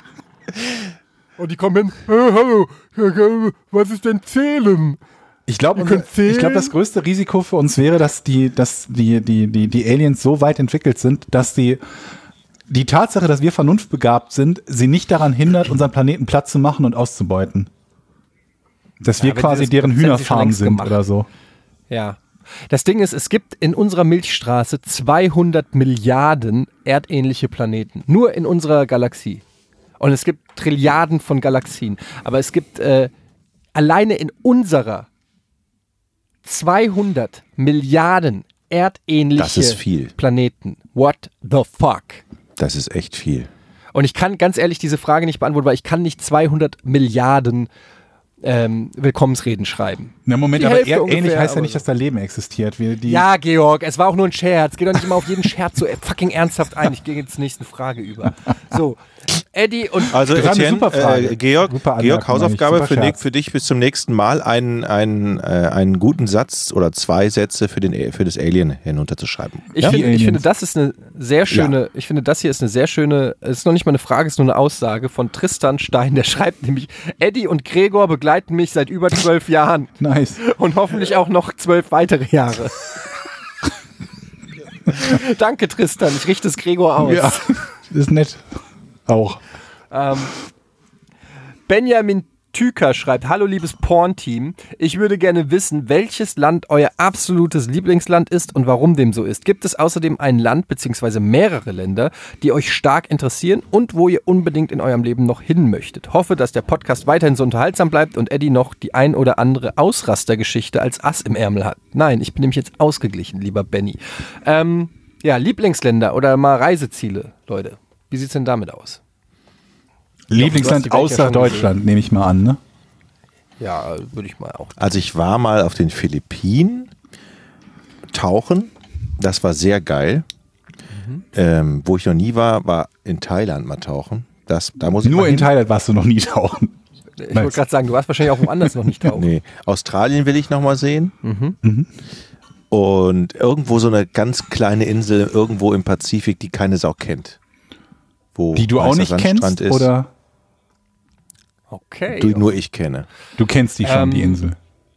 Und die kommen hin, hey, hallo, was ist denn Zählen? Ich glaube, Wir können zählen. ich glaube, das größte Risiko für uns wäre, dass die, dass die, die, die, die Aliens so weit entwickelt sind, dass die, die Tatsache, dass wir vernunftbegabt sind, sie nicht daran hindert, unseren Planeten platt zu machen und auszubeuten. Dass Ja, wir wenn sie quasi das- deren das hätten sie schon Hühnerfarm längst sind gemacht. oder so. Ja. Das Ding ist, es gibt in unserer Milchstraße zweihundert Milliarden erdähnliche Planeten. Nur in unserer Galaxie. Und es gibt Trilliarden von Galaxien. Aber es gibt äh, alleine in unserer zweihundert Milliarden erdähnliche Das ist viel. Planeten. What the fuck? Das ist echt viel. Und ich kann ganz ehrlich diese Frage nicht beantworten, weil ich kann nicht zweihundert Milliarden ähm, Willkommensreden schreiben. Na Moment, Die aber Hälfte erdähnlich ungefähr, heißt ja aber nicht, so. dass da Leben existiert. Wir, die, Ja, Georg, es war auch nur ein Scherz. Geh doch nicht immer auf jeden Scherz so fucking ernsthaft ein. Ich gehe jetzt zur nächsten Frage über. So, Eddie und... Also Das war eine Etienne, super Frage. äh, Georg, Super Anmerkung, Georg, Hausaufgabe eigentlich. für, Super dich- Scherz. für dich bis zum nächsten Mal einen, einen, äh, einen guten Satz oder zwei Sätze für, den, für das Alien hinunterzuschreiben. Ich, Ja? finde, ich Aliens. finde, das ist eine sehr schöne, ich finde, das hier ist eine sehr schöne, es ist noch nicht mal eine Frage, es ist nur eine Aussage von Tristan Stein, der schreibt nämlich, Eddie und Gregor begleiten mich seit über zwölf Jahren nice. und hoffentlich auch noch zwölf weitere Jahre. Danke, Tristan, ich richte es Gregor aus. Ja, ist nett. Auch. Ähm, Benjamin Tüker schreibt, hallo liebes Porn-Team, ich würde gerne wissen, welches Land euer absolutes Lieblingsland ist und warum dem so ist. Gibt es außerdem ein Land bzw. mehrere Länder, die euch stark interessieren und wo ihr unbedingt in eurem Leben noch hin möchtet? Hoffe, dass der Podcast weiterhin so unterhaltsam bleibt und Eddie noch die ein oder andere Ausrastergeschichte als Ass im Ärmel hat. Nein, ich bin nämlich jetzt ausgeglichen, lieber Benny. Ähm, ja, Lieblingsländer oder mal Reiseziele, Leute. Wie sieht's denn damit aus? Lieblingsland die Welt ja außer schon Deutschland, nehme ich mal an, ne? Ja, würde ich mal auch. Also ich war mal auf den Philippinen tauchen. Das war sehr geil. Mhm. Ähm, wo ich noch nie war, war in Thailand mal tauchen. Das, da muss ich Nur mal in hin. Thailand warst du noch nie tauchen. Ich Nice. wollte gerade sagen, du warst wahrscheinlich auch woanders noch nicht tauchen. Nee, Australien will ich noch mal sehen. Mhm. Mhm. Und irgendwo so eine ganz kleine Insel irgendwo im Pazifik, die keine Sau kennt. Wo Die du auch weißer nicht Sandstrand kennst, ist, oder? Okay. du, nur ich kenne. Du kennst die schon, Ähm, die Insel.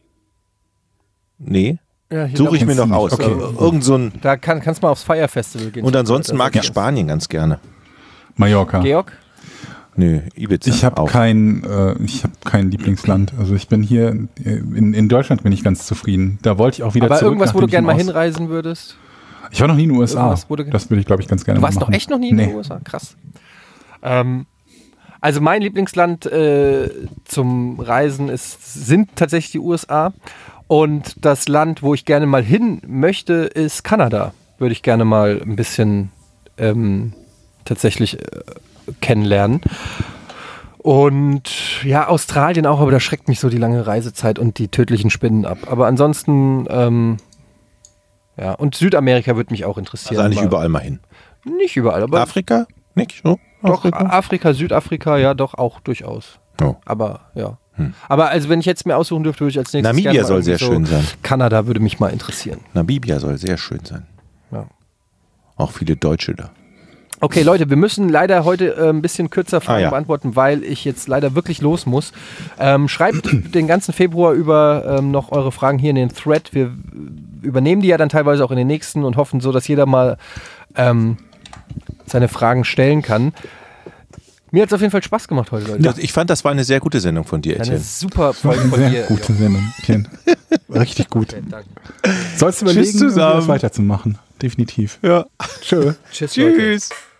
Nee, Ja, hier suche ich doch. mir noch Kennst du aus. nicht, Okay. Irgend so ein, Da kann, kannst du mal aufs Fire Festival gehen. und ansonsten mag ich Ja. Spanien ganz gerne. Mallorca. Georg? Nö, Ibiza Ich habe auch. kein, äh, ich habe kein Lieblingsland. Also ich bin hier in, in Deutschland bin ich ganz zufrieden. Da wollte ich auch wieder Aber zurück. irgendwas, wo du nachdem gerne mal ich im Aus- hinreisen würdest? Ich war noch nie in den U S A. Irgendwas, wo du- Das würde ich, glaube ich, ganz gerne Du warst mal doch machen. echt noch nie in nee. den U S A? Krass. Ähm, also mein Lieblingsland äh, zum Reisen ist, sind tatsächlich die U S A. Und das Land, wo ich gerne mal hin möchte, ist Kanada. Würde ich gerne mal ein bisschen ähm, tatsächlich äh, kennenlernen. Und ja, Australien auch, aber da schreckt mich so die lange Reisezeit und die tödlichen Spinnen ab. Aber ansonsten, ähm, ja, und Südamerika würde mich auch interessieren. Also eigentlich mal. überall mal hin. Nicht überall, aber Afrika? Nicht so? doch, Afrika? Afrika, Südafrika, ja, doch, auch durchaus. Oh. Aber, ja. Hm. Aber also, wenn ich jetzt mir aussuchen dürfte, würde ich als nächstes Namibia gerne mal soll sehr irgendwie schön sein. Kanada würde mich mal interessieren. Namibia soll sehr schön sein. Ja. Auch viele Deutsche da. Okay, Leute, wir müssen leider heute äh, ein bisschen kürzer Fragen Ah, ja. beantworten, weil ich jetzt leider wirklich los muss. Ähm, schreibt den ganzen Februar über ähm, noch eure Fragen hier in den Thread. Wir übernehmen die ja dann teilweise auch in den nächsten und hoffen so, dass jeder mal ähm, seine Fragen stellen kann. Mir hat es auf jeden Fall Spaß gemacht heute, Leute. Ja. Ich fand, das war eine sehr gute Sendung von dir, Eine Etienne. super Folge von Sehr dir. gute Sendung. Etienne. Richtig gut. Okay, danke. Sollst du überlegen, zusammen. das weiterzumachen. Definitiv. Ja. Tschö. Tschüss, Leute. Tschüss.